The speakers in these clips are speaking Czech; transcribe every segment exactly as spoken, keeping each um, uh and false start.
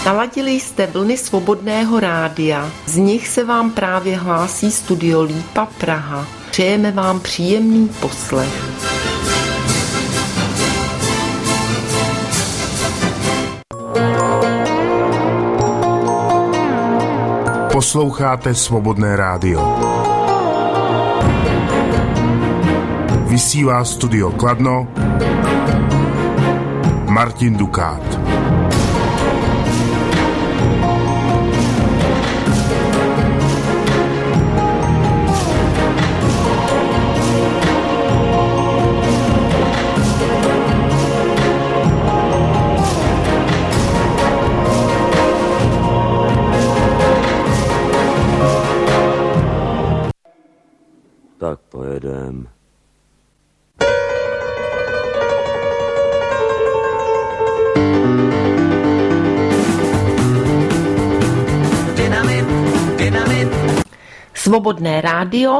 Naladili jste vlny Svobodného rádia, z nich se vám právě hlásí Studio Lípa Praha. Přejeme vám příjemný poslech. Posloucháte Svobodné rádio. Vysílá Studio Kladno Martin Dukát. Tak pojedem. Dynamit, dynamit. Svobodné rádio.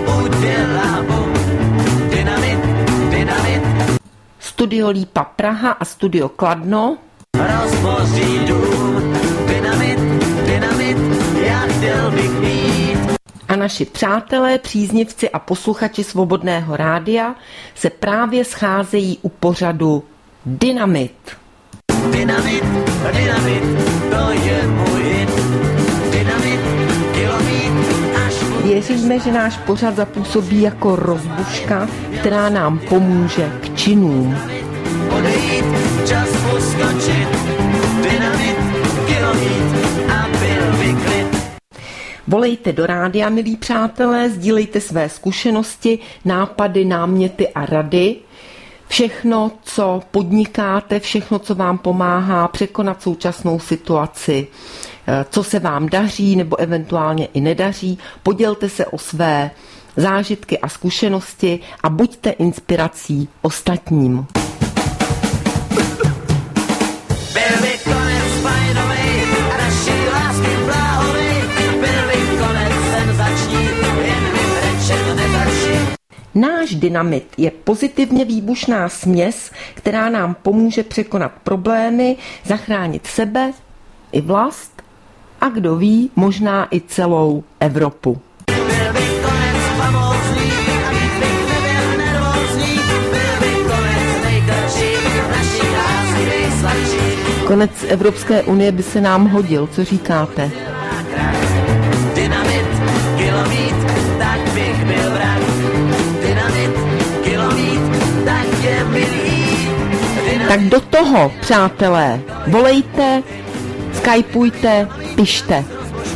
Dynamit, dynamit. Studio Lípa Praha a Studio Kladno. Rozboří dům. Dynamit, dynamit. Já chtěl bych mít. A naši přátelé, příznivci a posluchači Svobodného rádia se právě scházejí u pořadu Dynamit. Dynamit, dynamit, to je můj hit. Dynamit, kilomít, až... Věříme, že náš pořad zapůsobí jako rozbuška, která nám pomůže k činům. Odejít, čas poskočit. Dynamit, kilomít a byl vyklid. Volejte do rádia, milí přátelé, sdílejte své zkušenosti, nápady, náměty a rady. Všechno, co podnikáte, všechno, co vám pomáhá překonat současnou situaci, co se vám daří nebo eventuálně i nedaří, podělte se o své zážitky a zkušenosti a buďte inspirací ostatním. Náš dynamit je pozitivně výbušná směs, která nám pomůže překonat problémy, zachránit sebe i vlast a kdo ví, možná i celou Evropu. Konec Evropské unie by se nám hodil, co říkáte? Dynamit, kilomít, tak bych byl vrak. Tak do toho, přátelé, volejte, skypujte, pište.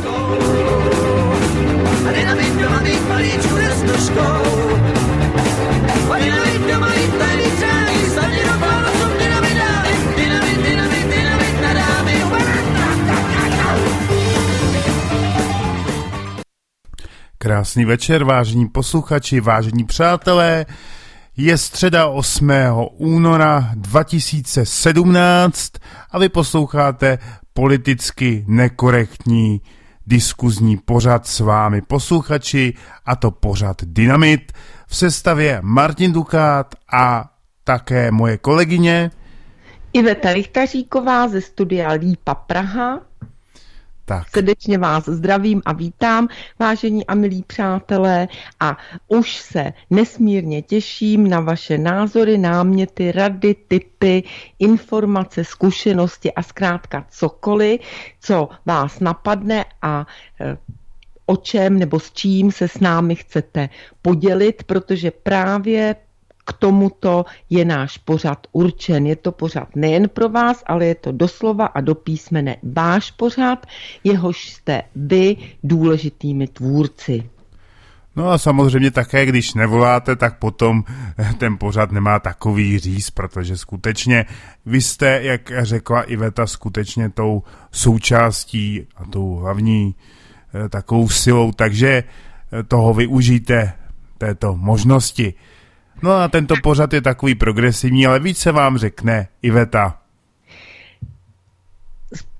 Krásný večer, vážení posluchači, vážení přátelé. Je středa osmého února dva tisíce sedmnáct a vy posloucháte politicky nekorektní diskuzní pořad s vámi posluchači, a to pořad Dynamit v sestavě Martin Dukát a také moje kolegyně Iveta Richtaříková ze studia Lípa Praha. Tak. Srdečně vás zdravím a vítám, vážení a milí přátelé, a už se nesmírně těším na vaše názory, náměty, rady, tipy, informace, zkušenosti a zkrátka cokoliv, co vás napadne a e, o čem nebo s čím se s námi chcete podělit, protože právě k tomuto je náš pořad určen. Je to pořad nejen pro vás, ale je to doslova a do písmene váš pořad, jehož jste vy důležitými tvůrci. No a samozřejmě také, když nevoláte, tak potom ten pořad nemá takový říz, protože skutečně vy jste, jak řekla Iveta, skutečně tou součástí a tou hlavní takovou silou, takže toho využijte, této možnosti. No a tento pořad je takový progresivní, ale víc se vám řekne Iveta.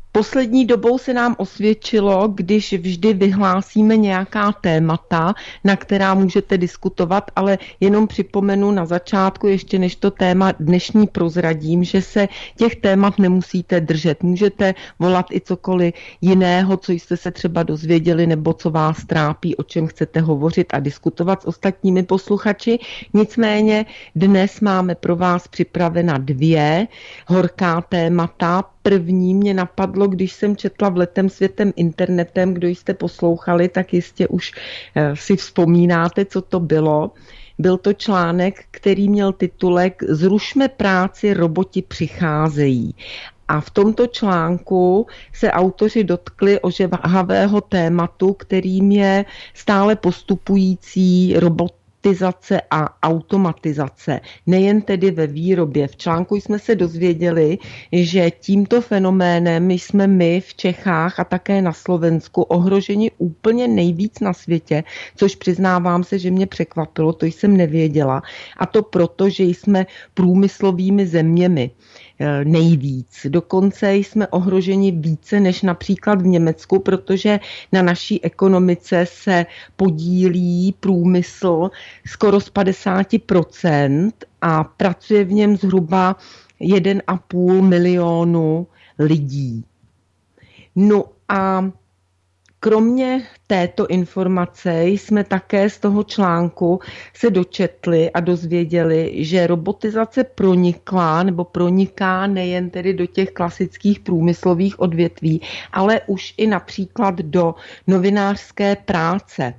Poslední dobou se nám osvědčilo, když vždy vyhlásíme nějaká témata, na která můžete diskutovat, ale jenom připomenu na začátku, ještě než to téma dnešní prozradím, že se těch témat nemusíte držet. Můžete volat i cokoliv jiného, co jste se třeba dozvěděli, nebo co vás trápí, o čem chcete hovořit a diskutovat s ostatními posluchači. Nicméně dnes máme pro vás připravena dvě horká témata. První mě napadlo, když jsem četla Vletem světem internetem, kdo jste poslouchali, tak jistě už si vzpomínáte, co to bylo. Byl to článek, který měl titulek Zrušme práci, roboti přicházejí. A v tomto článku se autoři dotkli ožehavého tématu, kterým je stále postupující robot robotizace a automatizace, nejen tedy ve výrobě. V článku jsme se dozvěděli, že tímto fenoménem jsme my v Čechách a také na Slovensku ohroženi úplně nejvíc na světě, což přiznávám se, že mě překvapilo, to jsem nevěděla. A to proto, že jsme průmyslovými zeměmi nejvíc. Dokonce jsme ohroženi více než například v Německu, protože na naší ekonomice se podílí průmysl skoro z padesát procent a pracuje v něm zhruba jeden a půl milionu lidí. No a kromě této informace jsme také z toho článku se dočetli a dozvěděli, že robotizace pronikla nebo proniká nejen tedy do těch klasických průmyslových odvětví, ale už i například do novinářské práce.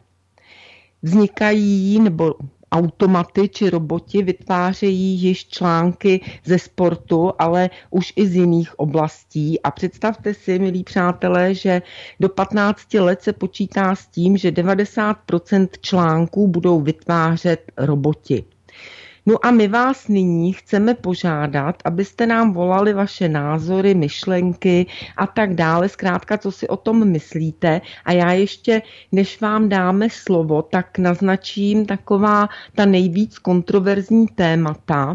Vznikají nebo automaty či roboti vytvářejí již články ze sportu, ale už i z jiných oblastí. A představte si, milí přátelé, že do patnácti let se počítá s tím, že devadesát procent článků budou vytvářet roboti. No a my vás nyní chceme požádat, abyste nám volali vaše názory, myšlenky a tak dále, zkrátka, co si o tom myslíte. A já ještě, než vám dáme slovo, tak naznačím taková ta nejvíc kontroverzní témata,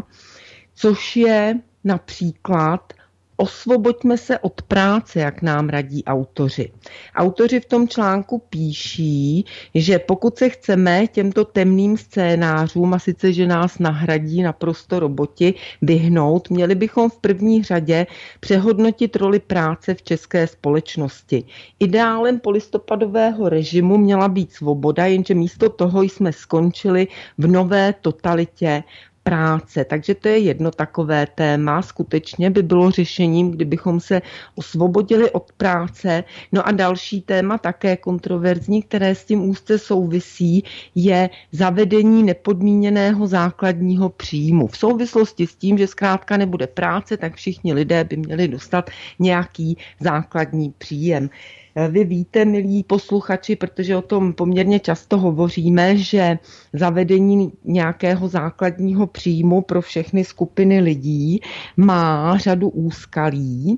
což je například osvoboďme se od práce, jak nám radí autoři. Autoři v tom článku píší, že pokud se chceme těmto temným scénářům, a sice, že nás nahradí naprosto roboti, vyhnout, měli bychom v první řadě přehodnotit roli práce v české společnosti. Ideálem polistopadového režimu měla být svoboda, jenže místo toho jsme skončili v nové totalitě práce. Takže to je jedno takové téma. Skutečně by bylo řešením, kdybychom se osvobodili od práce. No a další téma, také kontroverzní, které s tím úzce souvisí, je zavedení nepodmíněného základního příjmu. V souvislosti s tím, že zkrátka nebude práce, tak všichni lidé by měli dostat nějaký základní příjem. Vy víte, milí posluchači, protože o tom poměrně často hovoříme, že zavedení nějakého základního příjmu pro všechny skupiny lidí má řadu úskalí.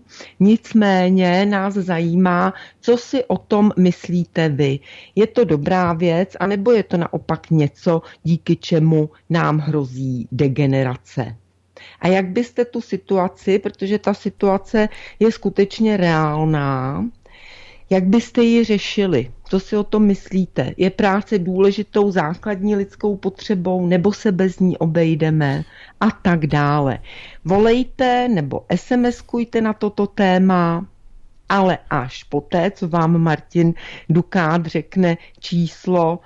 Nicméně nás zajímá, co si o tom myslíte vy. Je to dobrá věc, anebo je to naopak něco, díky čemu nám hrozí degenerace? A jak byste tu situaci, protože ta situace je skutečně reálná, jak byste ji řešili? Co si o tom myslíte? Je práce důležitou základní lidskou potřebou, nebo se bez ní obejdeme? A tak dále. Volejte nebo SMSkujte na toto téma, ale až poté, co vám Martin Dukát řekne číslo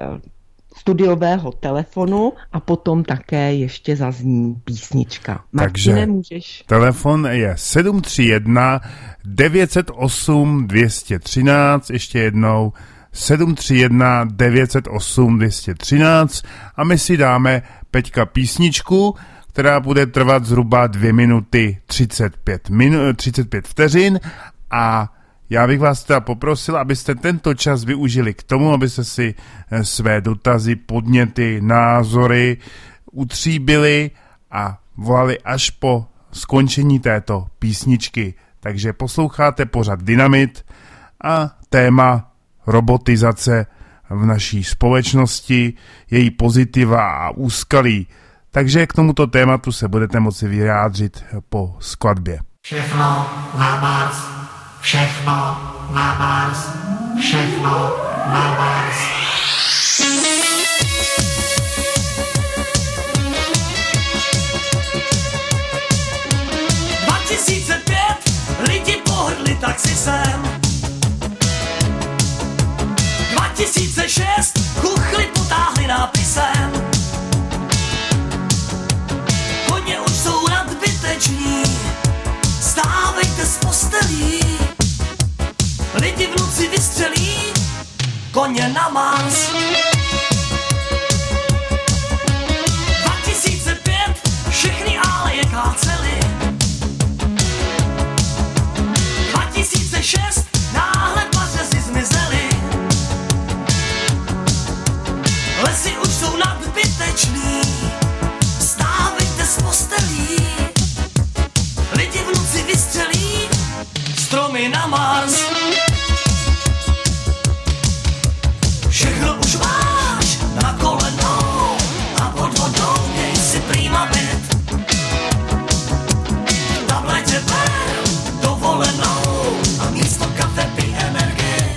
studiového telefonu a potom také ještě zazní písnička. Martine, takže můžeš? Telefon je sedm tři jedna devět set osm dvě stě třináct, ještě jednou sedm tři jedna devět set osm dvě stě třináct a my si dáme Peťka písničku, která bude trvat zhruba dvě minuty třicet pět, minu, třicet pět vteřin a já bych vás teda poprosil, abyste tento čas využili k tomu, abyste si své dotazy, podněty, názory utříbili a volali až po skončení této písničky. Takže posloucháte pořad Dynamit a téma robotizace v naší společnosti, její pozitiva a úskalí. Takže k tomuto tématu se budete moci vyjádřit po skladbě. Všechno na Mars, Všechno na Mars, všechno na Mars. dva tisíce pět lidi pohrdli taxisem. dva tisíce šest kuchly potáhli nápisem. Koně už jsou nadbyteční, stávejte z postelí. Lidi v noci vystřelí, koně na Mars. dva tisíce pět všechny áleje kácely. dva tisíce šest náhle pařezy zmizely. Lesy už jsou nadbytečný, vstávejte z postelí. Lidi v noci vystřelí, stromy na Mars. Všechno už máš na kolenou a pod vodou měj si prýma byt. V tabletě ber dovolenou a místo kafe pij Energit.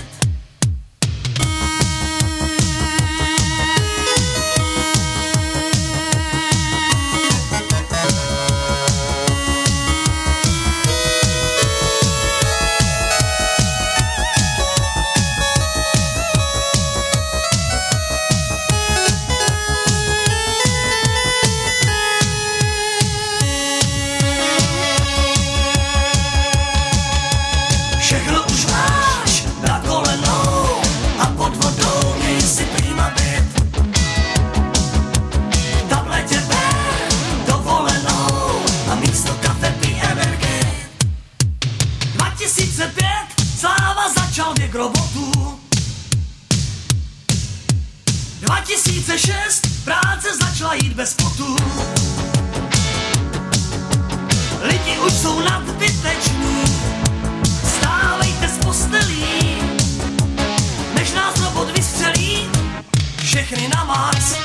dva tisíce šest práce začala jít bez potu. Lidi už jsou nadbyteční, stávejte z postelí. Než nás robot vystřelí, všechny na Mars.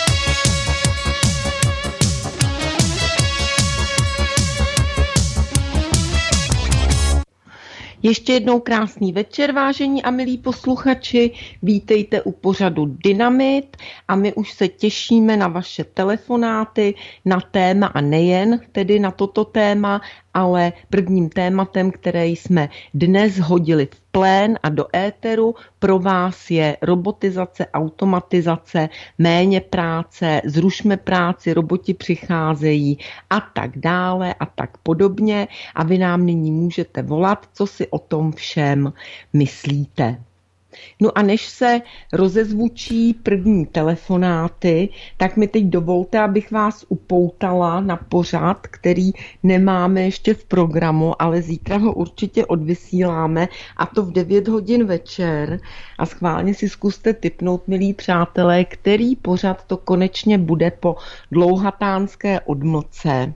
Ještě jednou krásný večer, vážení a milí posluchači, vítejte u pořadu Dynamit a my už se těšíme na vaše telefonáty, na téma a nejen tedy na toto téma, ale prvním tématem, které jsme dnes hodili v plén a do éteru, pro vás je robotizace, automatizace, méně práce, zrušme práci, roboti přicházejí a tak dále a tak podobně. A vy nám nyní můžete volat, co si o tom všem myslíte. No a než se rozezvučí první telefonáty, tak mi teď dovolte, abych vás upoutala na pořad, který nemáme ještě v programu, ale zítra ho určitě odvysíláme, a to v devět hodin večer. A schválně si zkuste tipnout, milí přátelé, který pořad to konečně bude po dlouhatánské odmlce.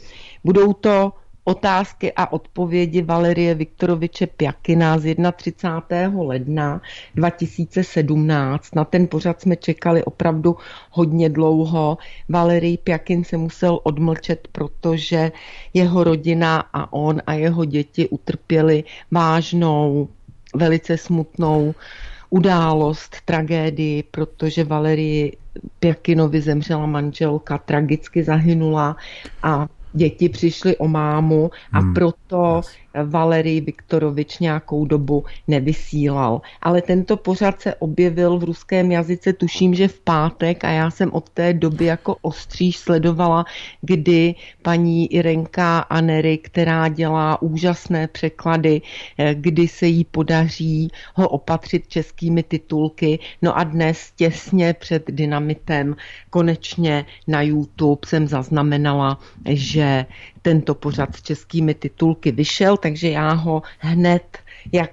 Budou to otázky a odpovědi Valerie Viktoroviče Pjakina z třicátého prvního ledna dva tisíce sedmnáct. Na ten pořad jsme čekali opravdu hodně dlouho. Valerii Pjakin se musel odmlčet, protože jeho rodina a on a jeho děti utrpěli vážnou, velice smutnou událost, tragédii, protože Valerii Pjakinovi zemřela manželka, tragicky zahynula a děti přišly o mámu a hmm. proto Valerij Viktorovič nějakou dobu nevysílal. Ale tento pořad se objevil v ruském jazyce, tuším, že v pátek, a já jsem od té doby jako ostříž sledovala, kdy paní Irenka Anery, která dělá úžasné překlady, kdy se jí podaří ho opatřit českými titulky. No a dnes těsně před Dynamitem konečně na YouTube jsem zaznamenala, že tento pořad s českými titulky vyšel, takže já ho hned, jak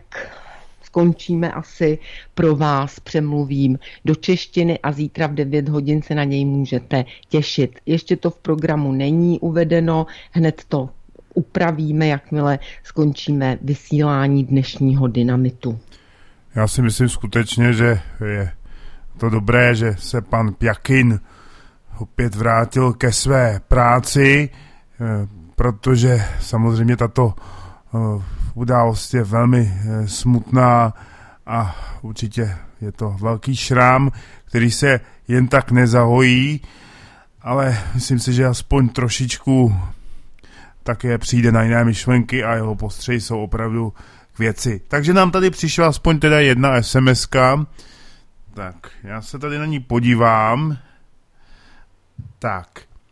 skončíme asi, pro vás přemluvím do češtiny a zítra v devět hodin se na něj můžete těšit. Ještě to v programu není uvedeno, hned to upravíme, jakmile skončíme vysílání dnešního Dynamitu. Já si myslím skutečně, že je to dobré, že se pan Pjakin opět vrátil ke své práci, protože samozřejmě tato v událost je velmi smutná a určitě je to velký šrám, který se jen tak nezahojí, ale myslím si, že aspoň trošičku také přijde na jiné myšlenky a jeho postřehy jsou opravdu k věci. Takže nám tady přišla aspoň teda jedna SMSka. Tak, já se tady na ní podívám. Tak.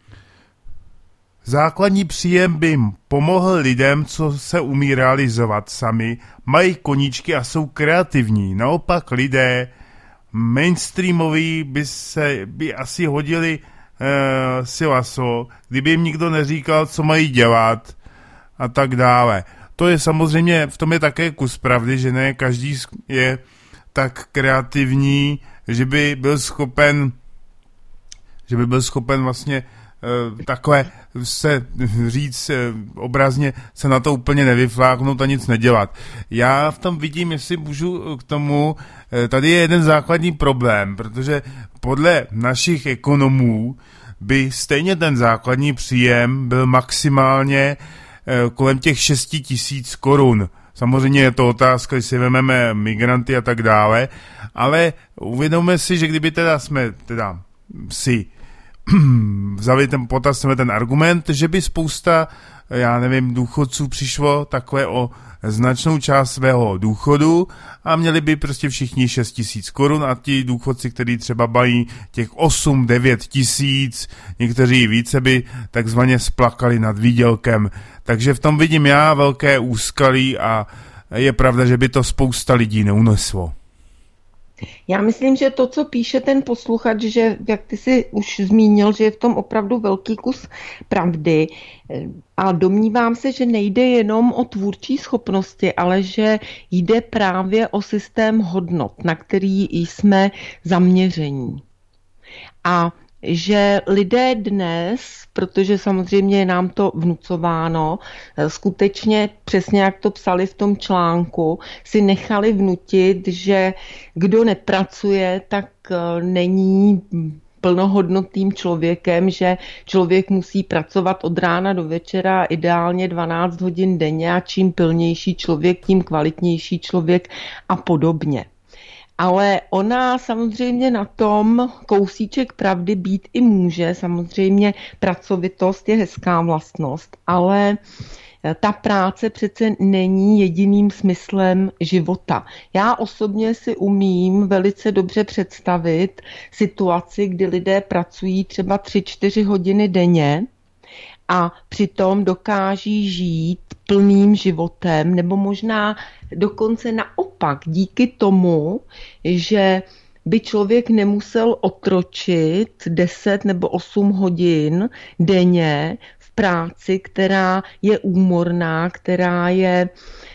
Základní příjem by pomohl lidem, co se umí realizovat sami, mají koníčky a jsou kreativní. Naopak lidé mainstreamoví by se by asi hodili e, si laso, kdyby jim nikdo neříkal, co mají dělat a tak dále. To je samozřejmě, v tom je také kus pravdy, že ne každý je tak kreativní, že by byl schopen že by byl schopen vlastně e, takhle se říct e, obrazně, se na to úplně nevyfláknout a nic nedělat. Já v tom vidím, jestli můžu k tomu, e, tady je jeden základní problém, protože podle našich ekonomů by stejně ten základní příjem byl maximálně e, kolem těch šest tisíc korun. Samozřejmě je to otázka, když si vezmeme migranty a tak dále, ale uvědomme si, že kdyby teda jsme teda si vzali ten potaz, ten argument, že by spousta, já nevím, důchodců přišlo takhle o značnou část svého důchodu a měli by prostě všichni šest tisíc korun a ti důchodci, kteří třeba mají těch osm devět tisíc, někteří více by takzvaně splakali nad výdělkem. Takže v tom vidím já velké úskalí a je pravda, že by to spousta lidí neuneslo. Já myslím, že to, co píše ten posluchač, že jak ty jsi už zmínil, že je v tom opravdu velký kus pravdy, a domnívám se, že nejde jenom o tvůrčí schopnosti, ale že jde právě o systém hodnot, na který jsme zaměření. A že lidé dnes, protože samozřejmě je nám to vnucováno, skutečně přesně jak to psali v tom článku, si nechali vnutit, že kdo nepracuje, tak není plnohodnotným člověkem, že člověk musí pracovat od rána do večera, ideálně dvanáct hodin denně a čím pilnější člověk, tím kvalitnější člověk a podobně. Ale ona samozřejmě na tom kousíček pravdy být i může. Samozřejmě pracovitost je hezká vlastnost, ale ta práce přece není jediným smyslem života. Já osobně si umím velice dobře představit situaci, kdy lidé pracují třeba tři čtyři hodiny denně a přitom dokáží žít plným životem, nebo možná dokonce naopak díky tomu, že by člověk nemusel otročit deset nebo osm hodin denně v práci, která je úmorná, která je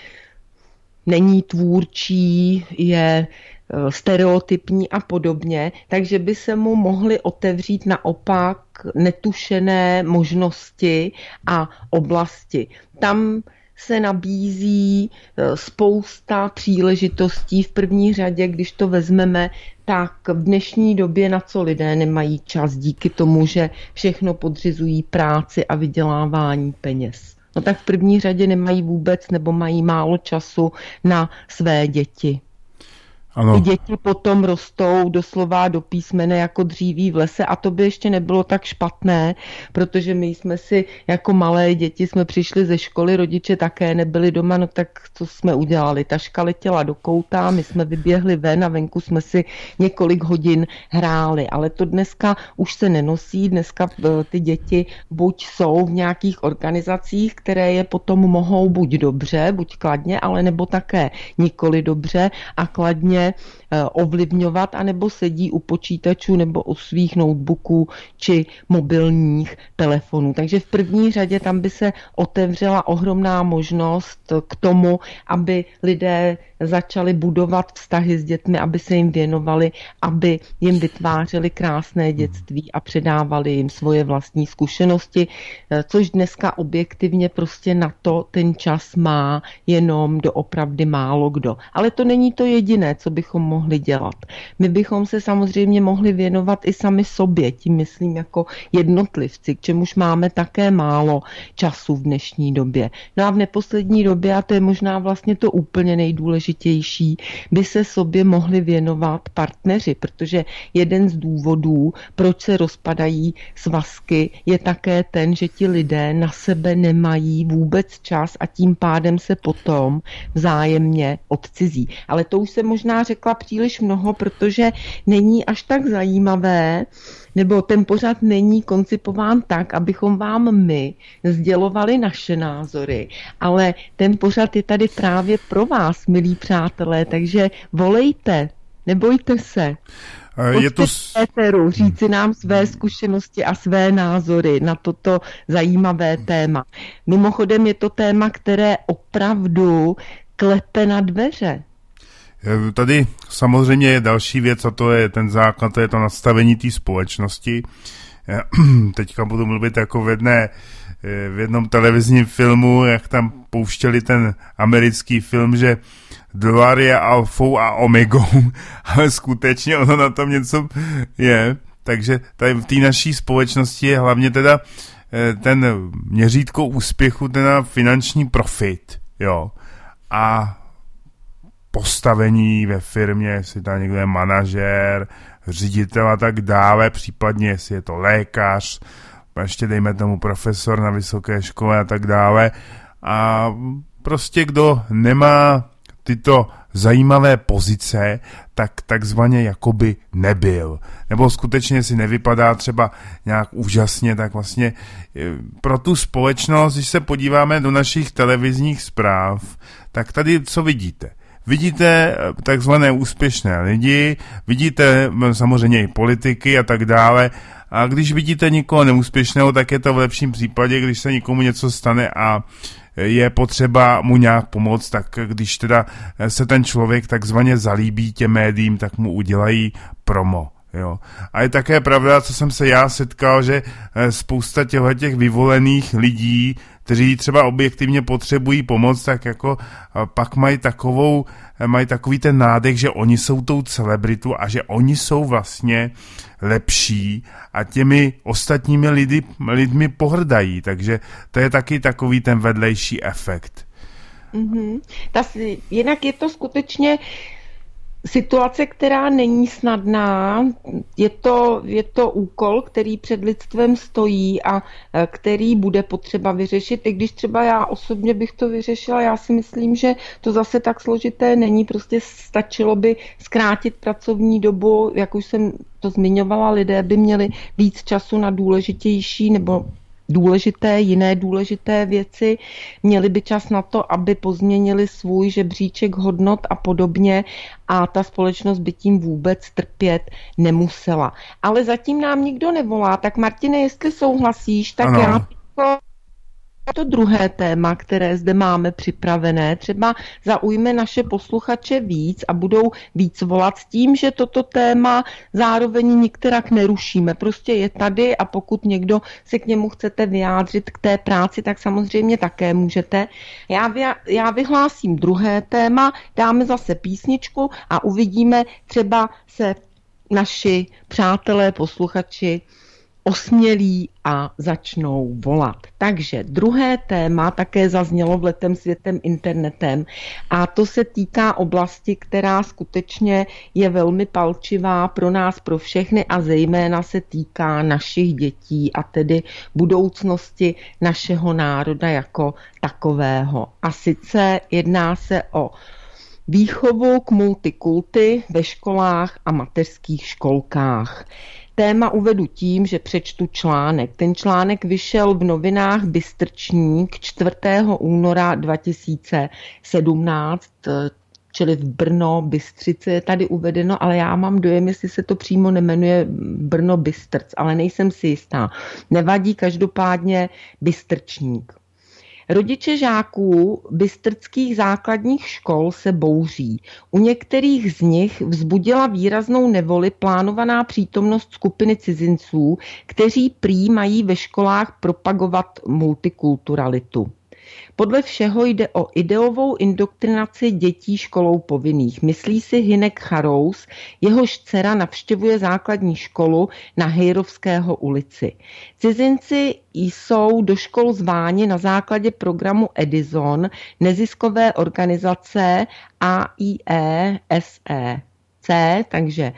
není tvůrčí, je stereotypní a podobně, takže by se mu mohly otevřít naopak netušené možnosti a oblasti. Tam se nabízí spousta příležitostí. V první řadě, když to vezmeme, tak v dnešní době na co lidé nemají čas díky tomu, že všechno podřizují práci a vydělávání peněz. No tak v první řadě nemají vůbec nebo mají málo času na své děti. Ano. Ty děti potom rostou doslova do písmene jako dříví v lese a to by ještě nebylo tak špatné, protože my jsme si jako malé děti jsme přišli ze školy, rodiče také nebyli doma, no tak co jsme udělali? Taška letěla do kouta, my jsme vyběhli ven a venku jsme si několik hodin hráli, ale to dneska už se nenosí, dneska ty děti buď jsou v nějakých organizacích, které je potom mohou buď dobře, buď kladně, ale nebo také nikoli dobře a kladně ovlivňovat, anebo sedí u počítačů nebo u svých notebooků či mobilních telefonů. Takže v první řadě tam by se otevřela ohromná možnost k tomu, aby lidé začali budovat vztahy s dětmi, aby se jim věnovali, aby jim vytvářeli krásné dětství a předávali jim svoje vlastní zkušenosti, což dneska objektivně prostě na to ten čas má jenom doopravdy málo kdo. Ale to není to jediné, co co bychom mohli dělat. My bychom se samozřejmě mohli věnovat i sami sobě, tím myslím jako jednotlivci, k čemuž máme také málo času v dnešní době. No a v neposlední době, a to je možná vlastně to úplně nejdůležitější, by se sobě mohli věnovat partneři, protože jeden z důvodů, proč se rozpadají svazky, je také ten, že ti lidé na sebe nemají vůbec čas a tím pádem se potom vzájemně odcizí. Ale to už jsem možná řekla příliš mnoho, protože není až tak zajímavé, nebo ten pořad není koncipován tak, abychom vám my sdělovali naše názory, ale ten pořad je tady právě pro vás, milí přátelé, takže volejte, nebojte se. Je to éteru, říci nám své zkušenosti a své názory na toto zajímavé téma. Mimochodem je to téma, které opravdu klepe na dveře. Tady samozřejmě je další věc a to je ten základ, to je to nastavení té společnosti. Teďka budu mluvit jako v, jedné, v jednom televizním filmu, jak tam pouštěli ten americký film, že dolar je alfou a omegou, ale skutečně ono na tom něco je. Takže tady v té naší společnosti je hlavně teda ten měřítko úspěchu, ten finanční profit, jo. A postavení ve firmě, jestli tam někdo je manažér, ředitel a tak dále, případně jestli je to lékař, ještě dejme tomu profesor na vysoké škole a tak dále. A prostě kdo nemá tyto zajímavé pozice, tak takzvaně jakoby nebyl. Nebo skutečně si nevypadá třeba nějak úžasně, tak vlastně pro tu společnost, když se podíváme do našich televizních zpráv, tak tady co vidíte? Vidíte takzvané úspěšné lidi, vidíte samozřejmě i politiky a tak dále. A když vidíte někoho neúspěšného, tak je to v lepším případě, když se někomu něco stane a je potřeba mu nějak pomoct, tak když teda se ten člověk takzvaně zalíbí těm médiím, tak mu udělají promo. Jo. A je také pravda, co jsem se já setkal, že spousta těch vyvolených lidí, kteří třeba objektivně potřebují pomoc, tak jako pak mají takovou, mají takový ten nádech, že oni jsou tou celebritou a že oni jsou vlastně lepší a těmi ostatními lidi, lidmi pohrdají, takže to je taky takový ten vedlejší efekt. Mm-hmm. Ta, jinak je to skutečně situace, která není snadná, je to, je to úkol, který před lidstvem stojí a který bude potřeba vyřešit, i když třeba já osobně bych to vyřešila, já si myslím, že to zase tak složité není, prostě stačilo by zkrátit pracovní dobu, jak už jsem to zmiňovala, lidé by měli víc času na důležitější nebo důležité, jiné důležité věci, měli by čas na to, aby pozměnili svůj žebříček hodnot a podobně a ta společnost by tím vůbec trpět nemusela. Ale zatím nám nikdo nevolá, tak Martine, jestli souhlasíš, tak ano. Já to druhé téma, které zde máme připravené, třeba zaujme naše posluchače víc a budou víc volat s tím, že toto téma zároveň nikterak nerušíme. Prostě je tady a pokud někdo se k němu chcete vyjádřit k té práci, tak samozřejmě také můžete. Já, vy, já vyhlásím druhé téma, dáme zase písničku a uvidíme, třeba se naši přátelé, posluchači osmělí a začnou volat. Takže druhé téma také zaznělo v Letem světem internetem a to se týká oblasti, která skutečně je velmi palčivá pro nás, pro všechny a zejména se týká našich dětí a tedy budoucnosti našeho národa jako takového. A sice jedná se o výchovu k multikulty ve školách a mateřských školkách. Téma uvedu tím, že přečtu článek. Ten článek vyšel v novinách Bystrčník čtvrtého února dva tisíce sedmnáct, čili v Brno, Bystřice je tady uvedeno, ale já mám dojem, jestli se to přímo nemenuje Brno Bystrc, ale nejsem si jistá. Nevadí, každopádně Bystrčník. Rodiče žáků bystrckých základních škol se bouří. U některých z nich vzbudila výraznou nevoli plánovaná přítomnost skupiny cizinců, kteří prý mají ve školách propagovat multikulturalitu. Podle všeho jde o ideovou indoktrinaci dětí školou povinných, myslí si Hynek Charous, jehož dcera navštěvuje základní školu na Hejrovského ulici. Cizinci jsou do škol zváni na základě programu Edison, neziskové organizace A I E S E C, takže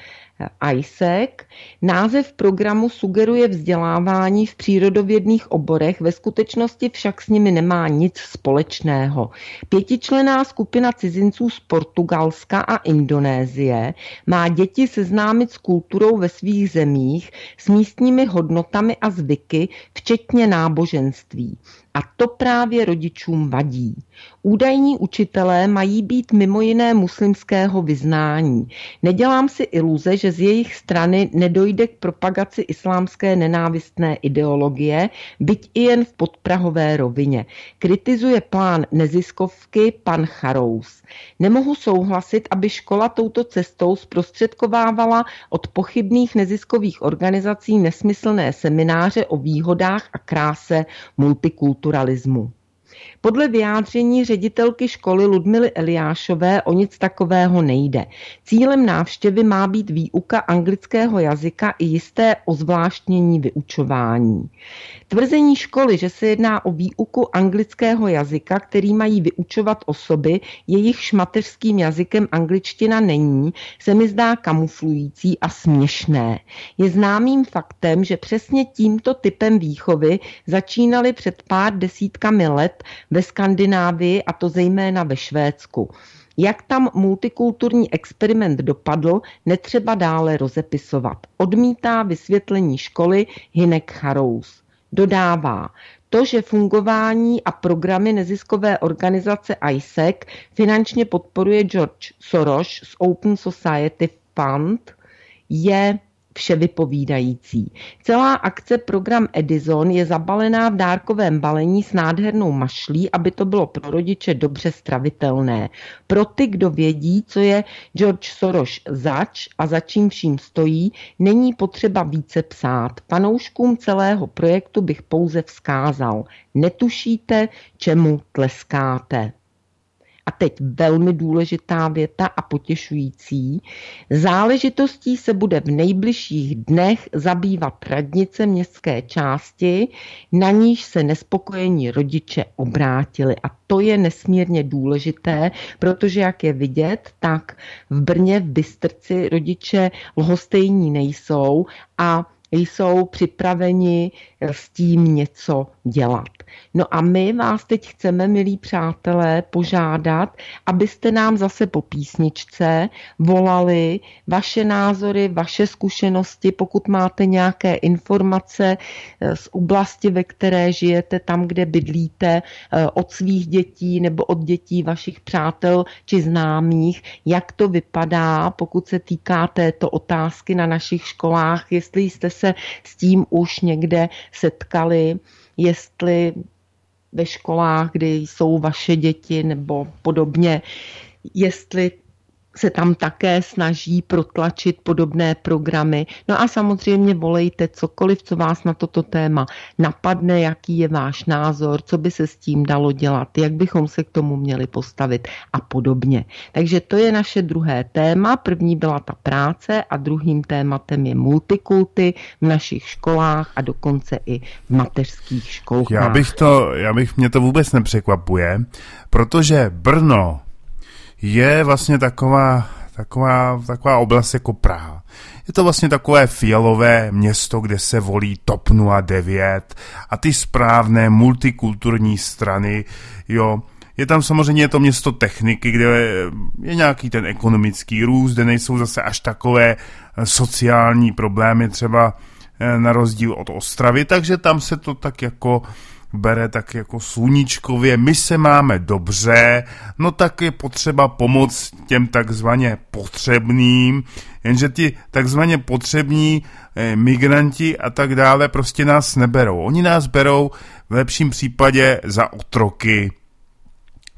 I S E C. Název programu sugeruje vzdělávání v přírodovědných oborech, ve skutečnosti však s nimi nemá nic společného. Pětičlenná skupina cizinců z Portugalska a Indonésie má děti seznámit s kulturou ve svých zemích, s místními hodnotami a zvyky, včetně náboženství. A to právě rodičům vadí. Údajní učitelé mají být mimo jiné muslimského vyznání. Nedělám si iluze, že z jejich strany nedojde k propagaci islámské nenávistné ideologie, byť i jen v podprahové rovině. Kritizuje plán neziskovky pan Charous. Nemohu souhlasit, aby škola touto cestou zprostředkovávala od pochybných neziskových organizací nesmyslné semináře o výhodách a kráse multikulturalismu. Podle vyjádření ředitelky školy Ludmily Eliášové o nic takového nejde. Cílem návštěvy má být výuka anglického jazyka i jisté ozvláštnění vyučování. Tvrzení školy, že se jedná o výuku anglického jazyka, který mají vyučovat osoby, jejichž mateřským jazykem angličtina není, se mi zdá kamuflující a směšné. Je známým faktem, že přesně tímto typem výchovy začínali před pár desítkami let ve Skandinávii, a to zejména ve Švédsku. Jak tam multikulturní experiment dopadl, netřeba dále rozepisovat. Odmítá vysvětlení školy Hynek Charous. Dodává, to, že fungování a programy neziskové organizace I S E C finančně podporuje George Soros z Open Society Fund, je vševypovídající. Celá akce program Edison je zabalená v dárkovém balení s nádhernou mašlí, aby to bylo pro rodiče dobře stravitelné. Pro ty, kdo vědí, co je George Soros zač a za čím vším stojí, není potřeba více psát. Fanouškům celého projektu bych pouze vzkázal. Netušíte, čemu tleskáte. A teď velmi důležitá věta a potěšující. Záležitostí se bude v nejbližších dnech zabývat radnice městské části, na níž se nespokojení rodiče obrátili. A to je nesmírně důležité, protože jak je vidět, tak v Brně, v Bystrci rodiče lhostejní nejsou a jsou připraveni s tím něco dělat. No a my vás teď chceme, milí přátelé, požádat, abyste nám zase po písničce volali vaše názory, vaše zkušenosti, pokud máte nějaké informace z oblasti, ve které žijete, tam, kde bydlíte, od svých dětí nebo od dětí vašich přátel či známých, jak to vypadá, pokud se týká této otázky na našich školách, jestli jste se s tím už někde setkali, jestli ve školách, kde jsou vaše děti nebo podobně, jestli se tam také snaží protlačit podobné programy. No a samozřejmě volejte cokoliv, co vás na toto téma napadne, jaký je váš názor, co by se s tím dalo dělat, jak bychom se k tomu měli postavit a podobně. Takže to je naše druhé téma. První byla ta práce a druhým tématem je multikulty v našich školách a dokonce i v mateřských školkách. Já bych to, já bych, mě to vůbec nepřekvapuje, protože Brno je vlastně taková, taková, taková oblast jako Praha. Je to vlastně takové fialové město, kde se volí TOP nula devět a ty správné multikulturní strany, jo. Je tam samozřejmě to město techniky, kde je nějaký ten ekonomický růst, kde nejsou zase až takové sociální problémy, třeba na rozdíl od Ostravy, takže tam se to tak jako bere tak jako sluníčkově, my se máme dobře, no tak je potřeba pomoct těm takzvaně potřebným, jenže ti takzvaně potřební eh, migranti a tak dále prostě nás neberou. Oni nás berou v lepším případě za otroky,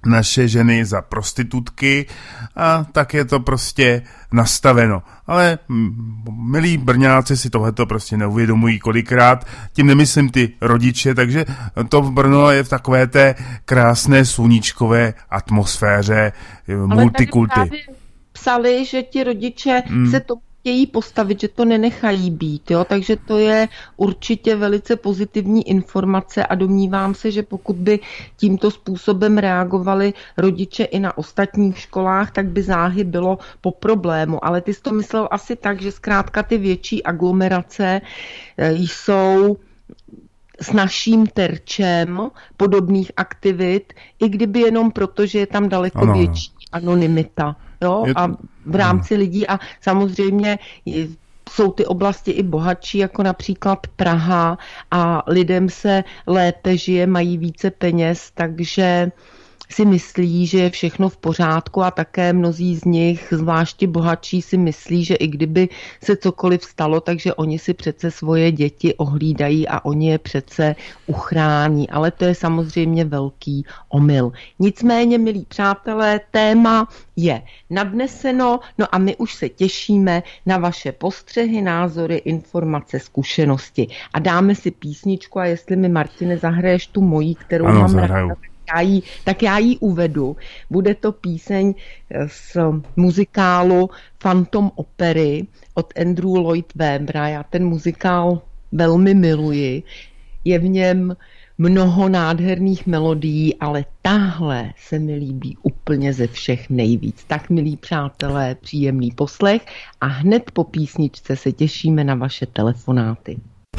naše ženy za prostitutky a tak je to prostě nastaveno. Ale milí Brňáci si tohleto prostě neuvědomují kolikrát, tím nemyslím ty rodiče, takže to Brno je v takové té krásné sluníčkové atmosféře multikulty. Ale tady právě psali, že ti rodiče hmm. se to chtějí postavit, že to nenechají být, jo? Takže to je určitě velice pozitivní informace a domnívám se, že pokud by tímto způsobem reagovali rodiče i na ostatních školách, tak by záhy bylo po problému. Ale ty jsi to myslel asi tak, že zkrátka ty větší aglomerace jsou s naším terčem podobných aktivit, i kdyby jenom proto, že je tam daleko ano. větší anonymita. Jo? A v rámci lidí a samozřejmě jsou ty oblasti i bohatší, jako například Praha a lidem se lépe žije, mají více peněz, takže si myslí, že je všechno v pořádku a také mnozí z nich, zvláště bohatší, si myslí, že i kdyby se cokoliv stalo, takže oni si přece svoje děti ohlídají a oni je přece uchrání. Ale to je samozřejmě velký omyl. Nicméně, milí přátelé, téma je nadneseno, no a my už se těšíme na vaše postřehy, názory, informace, zkušenosti. A dáme si písničku a jestli mi, Martine, zahraješ tu mojí, kterou ano, mám ráda, Já jí, tak já ji uvedu. Bude to píseň z muzikálu Phantom opery od Andrew Lloyd Webbera. Já ten muzikál velmi miluji. Je v něm mnoho nádherných melodií, ale tahle se mi líbí úplně ze všech nejvíc. Tak, milí přátelé, příjemný poslech a hned po písničce se těšíme na vaše telefonáty.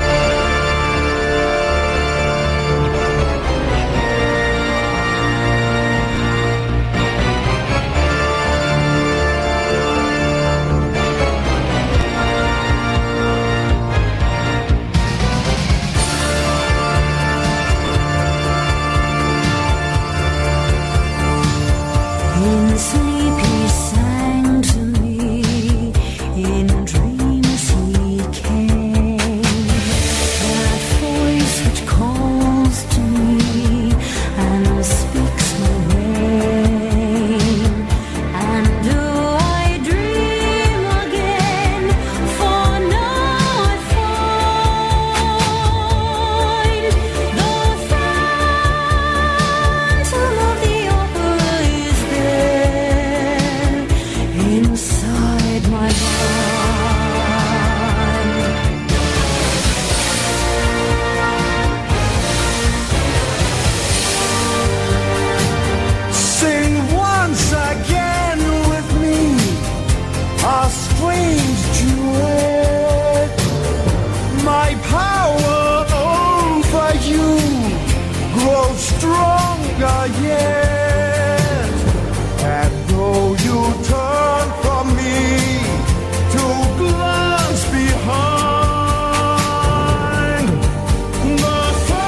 Sleepy sang to me, in dreams he came, that voice which calls to me and speaks my name. And do I dream again, for now I find the phantom of the opera is there inside my mind. Sing once again with me a strange duet. My power over you grows stronger yet. And though you turn from me to glance behind, the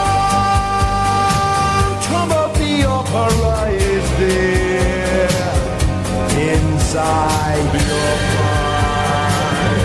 phantom of the opera is there inside your mind.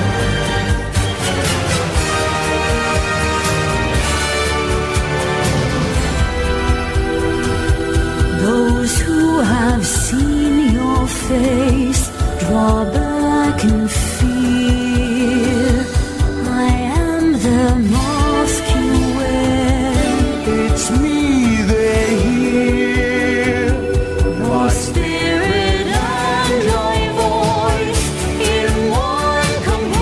Those who have seen your face draw back in fear. I am the mask you wear. It's me they hear. My spirit and my voice in one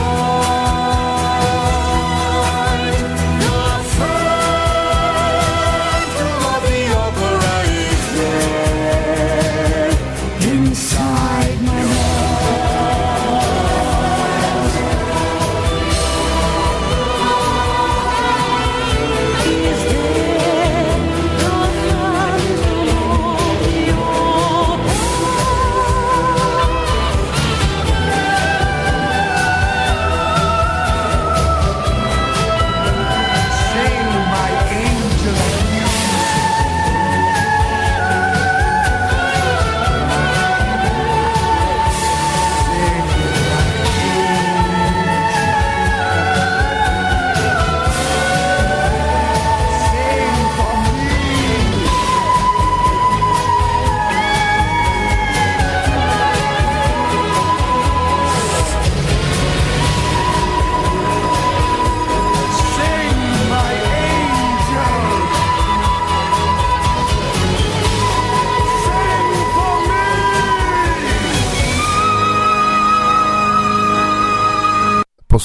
combined. The phantom of the opera is there Inside my mind.